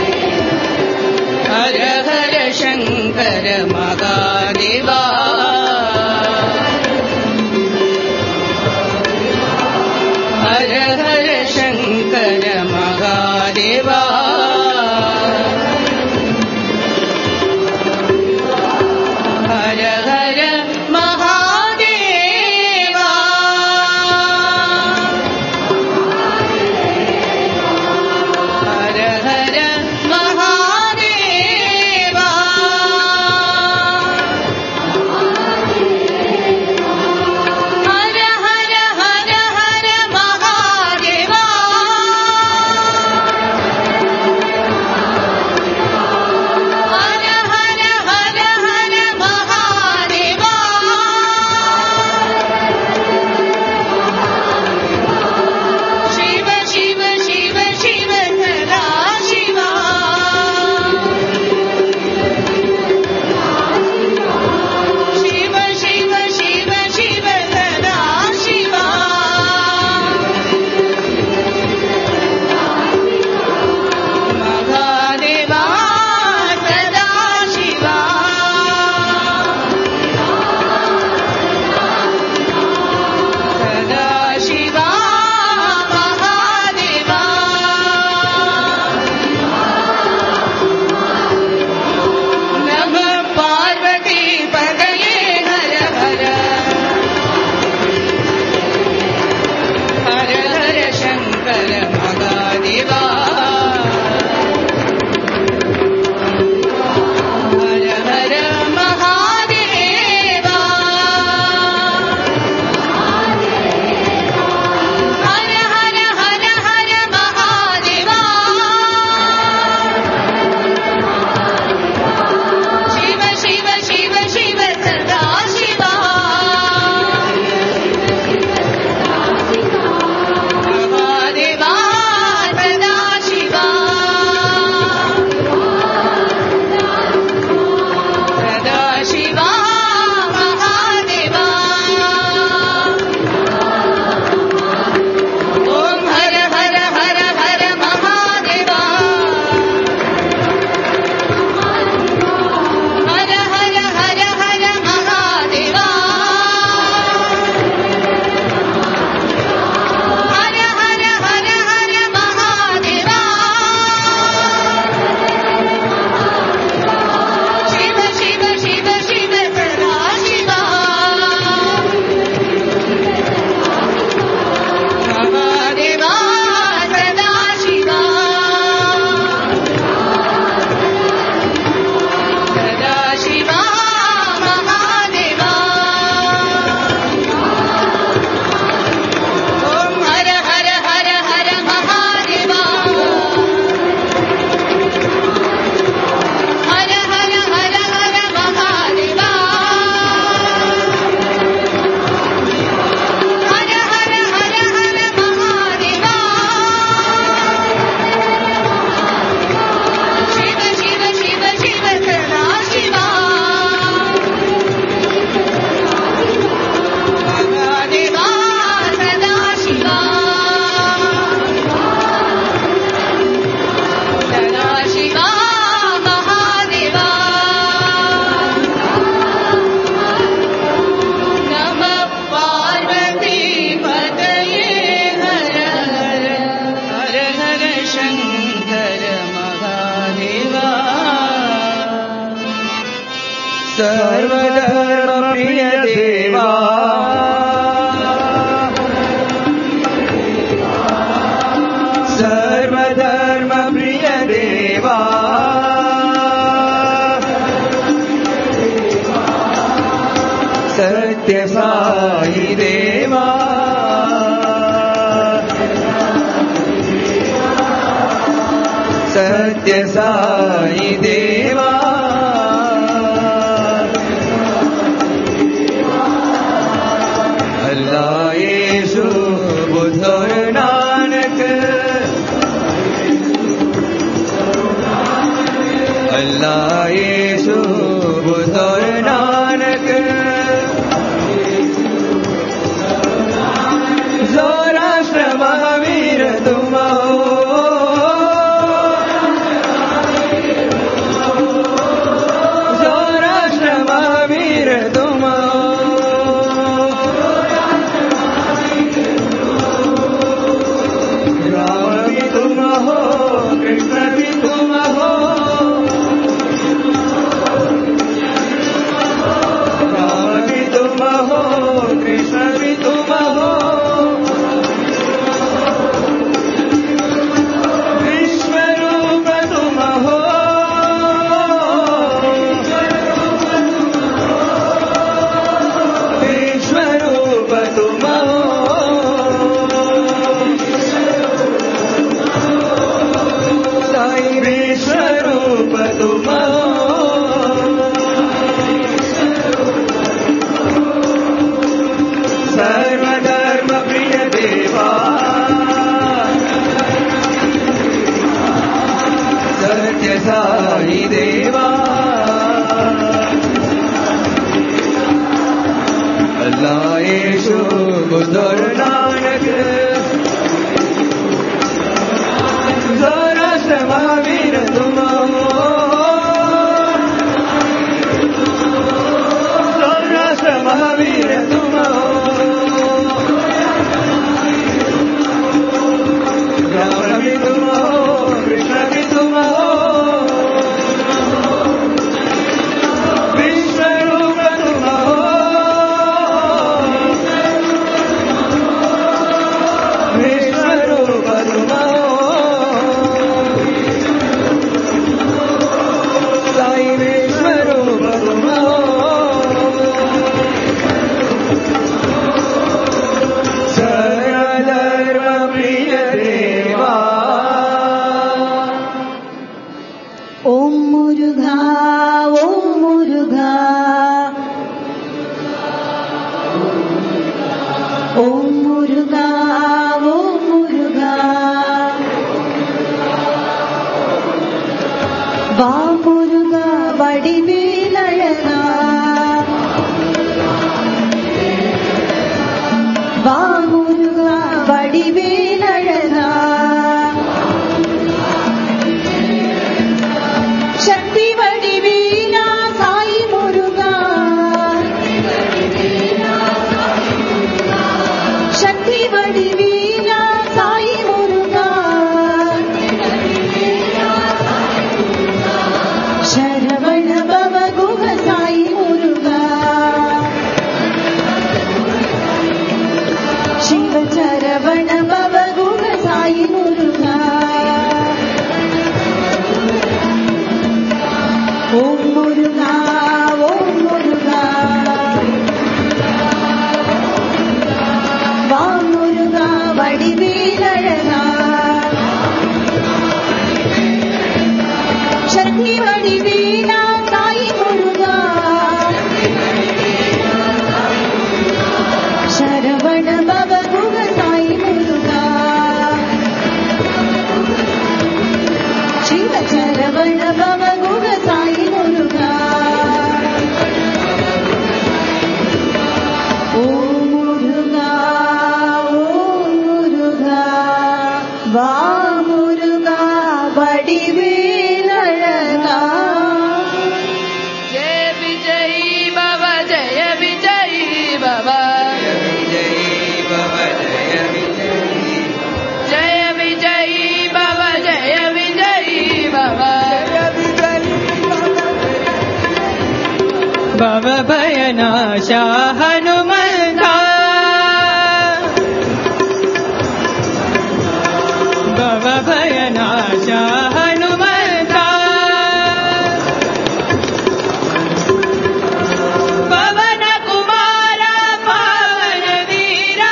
प्रिय देवा सर्वधर्म प्रिय देवा सत्य साई देवा सत्य साई देवा अल्लाह येशु बुद्ध और नानक अल्लाह येशु बुद्ध और नानक ज़ोराष्ट्र महावीर तुम हो ज़ोराष्ट्र महावीर तुम हो राम भी तुम हो कृष्ण भी तुम हो राम भी तुम हो कृष्ण भी तुम हो सर्वधर्म प्रिय देवा सत्य साई देवा अल्लाह येशु बुद्ध और नानक ज़ोराष्ट्र महावीर तुम हो ज़ोराष्ट्र महावीर तुम हो राम भी तुम हो कृष्ण भी तुम हो विश्व रूप तुम हो विश्व रूप तुम हो साई विश्व रूप तुम हो सर्वधर्म प्रिय देवा ओम मुरुघा ओम मुरुघा ओम मुरुघा ओम मुरुघा वा मुरुघा वडिवेलयगा वा मुरुघा वडिवेलयगा शक्ति वडिवेला साई मुरुगा भव भयनाशा हनुमन्ता भव भयनाशा हनुमन्ता पवन कुमार पावन वीरा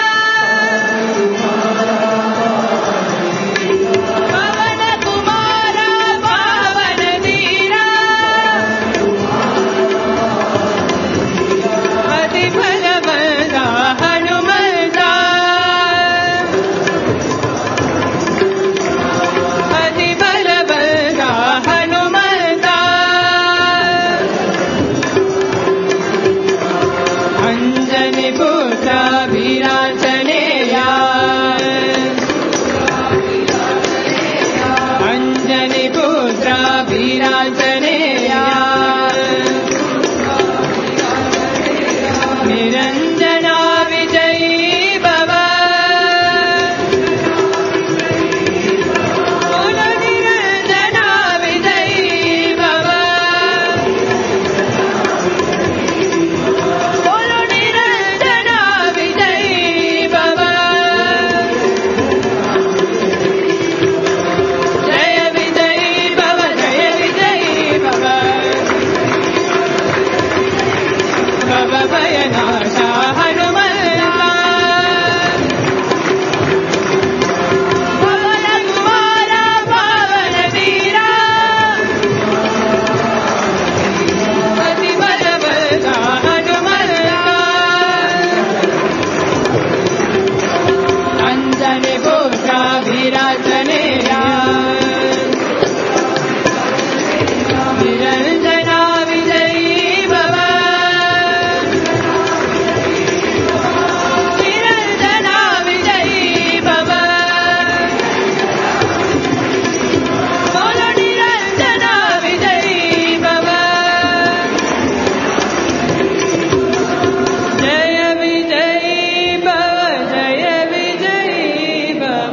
पवन कुमार पावन वीरा अति बलवंता हनुमन्ता अति बलवंता हनुमन्ता अंजनी पुत्र वीरांजनेया अंजनी पुत्र वीरांजनेया निरंजना विजयी भव बोलो निरंजना विजयी भव बोलो निरंजना विजयी भव जय विजयी भव जय विजयी भव भव भयनाशा हनुमन्ता पवन कुमार पावन वीरा अति बलवंता हनुमन्ता अंजनी पुत्र वीरांजनेया निरंजना विजयी भव निरंजना विजयी भव बोलो निरंजना विजयी भव जय विजयी भव जय विजयी भव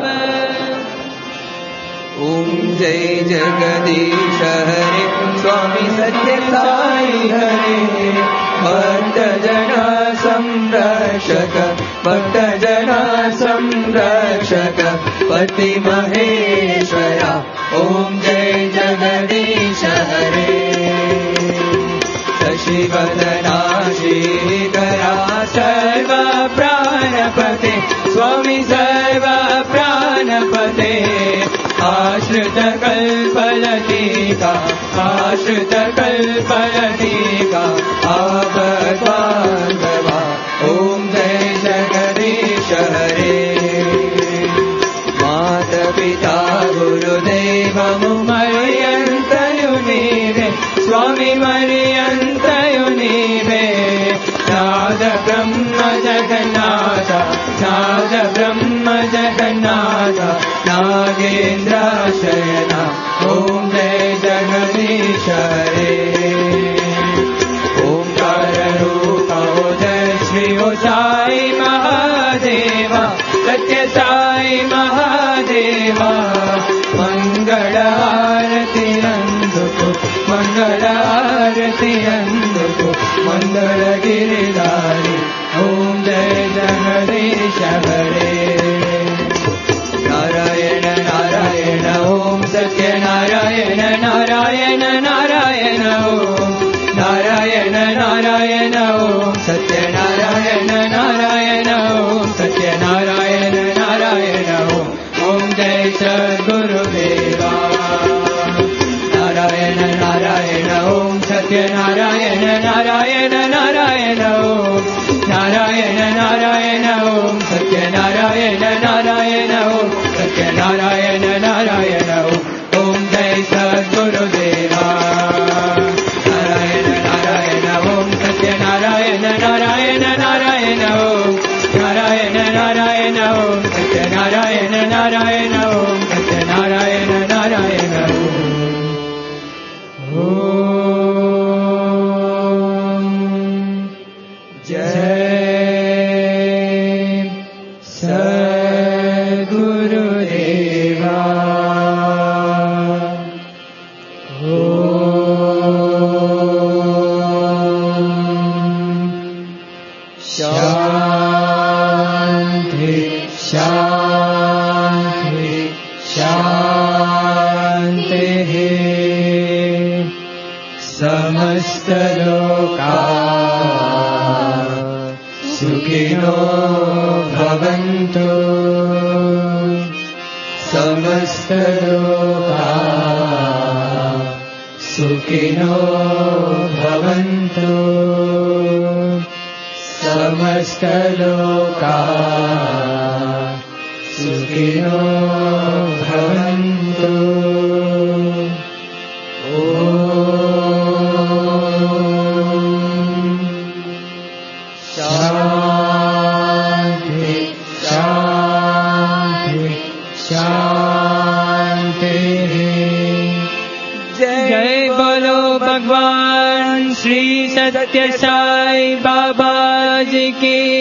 ओम जय जगदीश हरे स्वामी सत्य साई हरे भक्त जना संरक्षक भक्त जना संरक्षक पति महेश्वरा ओम जय जगदीश हरे शशिवदना श्रीकरा सर्व प्राणपते स्वामी सर्व प्राणपते आश्रित कल्पलतिका आश्रित कल्पलतिका आपद्बान्धवा ओम जय जगदीश हरे माता पिता गुरुदेवमु मर्यन्तयु नीवे स्वामी मर्यन्तयु नीवे नाद ब्रह्म जगन्नाथ नाद ब्रह्म जगन्नाथ नागेन्द्र शयना ओम जय जगदीश हरे ओंकार रूप ओजस्वी ओ साई महादेवा सत्य साई महादेवा मंगल आरती अंदुको मंगल आरती अंदुको मंगल गिरिधारी ओम जय जगदीश हरे नारायण नारायण ओम सत्य नारायण नारायण नारायण ओम नारायण नारायण ओम सत्य नारायण नारायण ओम सत्य नारायण नारायण ओम जय सद्गुरुदेवा नारायण नारायण ओम सत्य नारायण नारायण नारायण ओम नारायण नारायण ओम सत्य नारायण नारायण ओम सत्य नारायण नारायण ओम जय सद्गुरुदेवा नारायण नारायण ओम सत्य नारायण नारायण नारायण ओम नारायण नारायण ओम सत्य नारायण नारायण ओम सत्य नारायण नारायण ओम जय सद्गुरुदेवा ओम शान्ति शान्ति शान्तिः समस्तलोका सुखिनो भवन्तु समस्तलोका सुखिनो भवन्तु समस्तलोका सुखिनो भवन्तु शान्ति शान्ति शान्तिः जय बोलो भगवान श्री सत्य साई बाबा जी की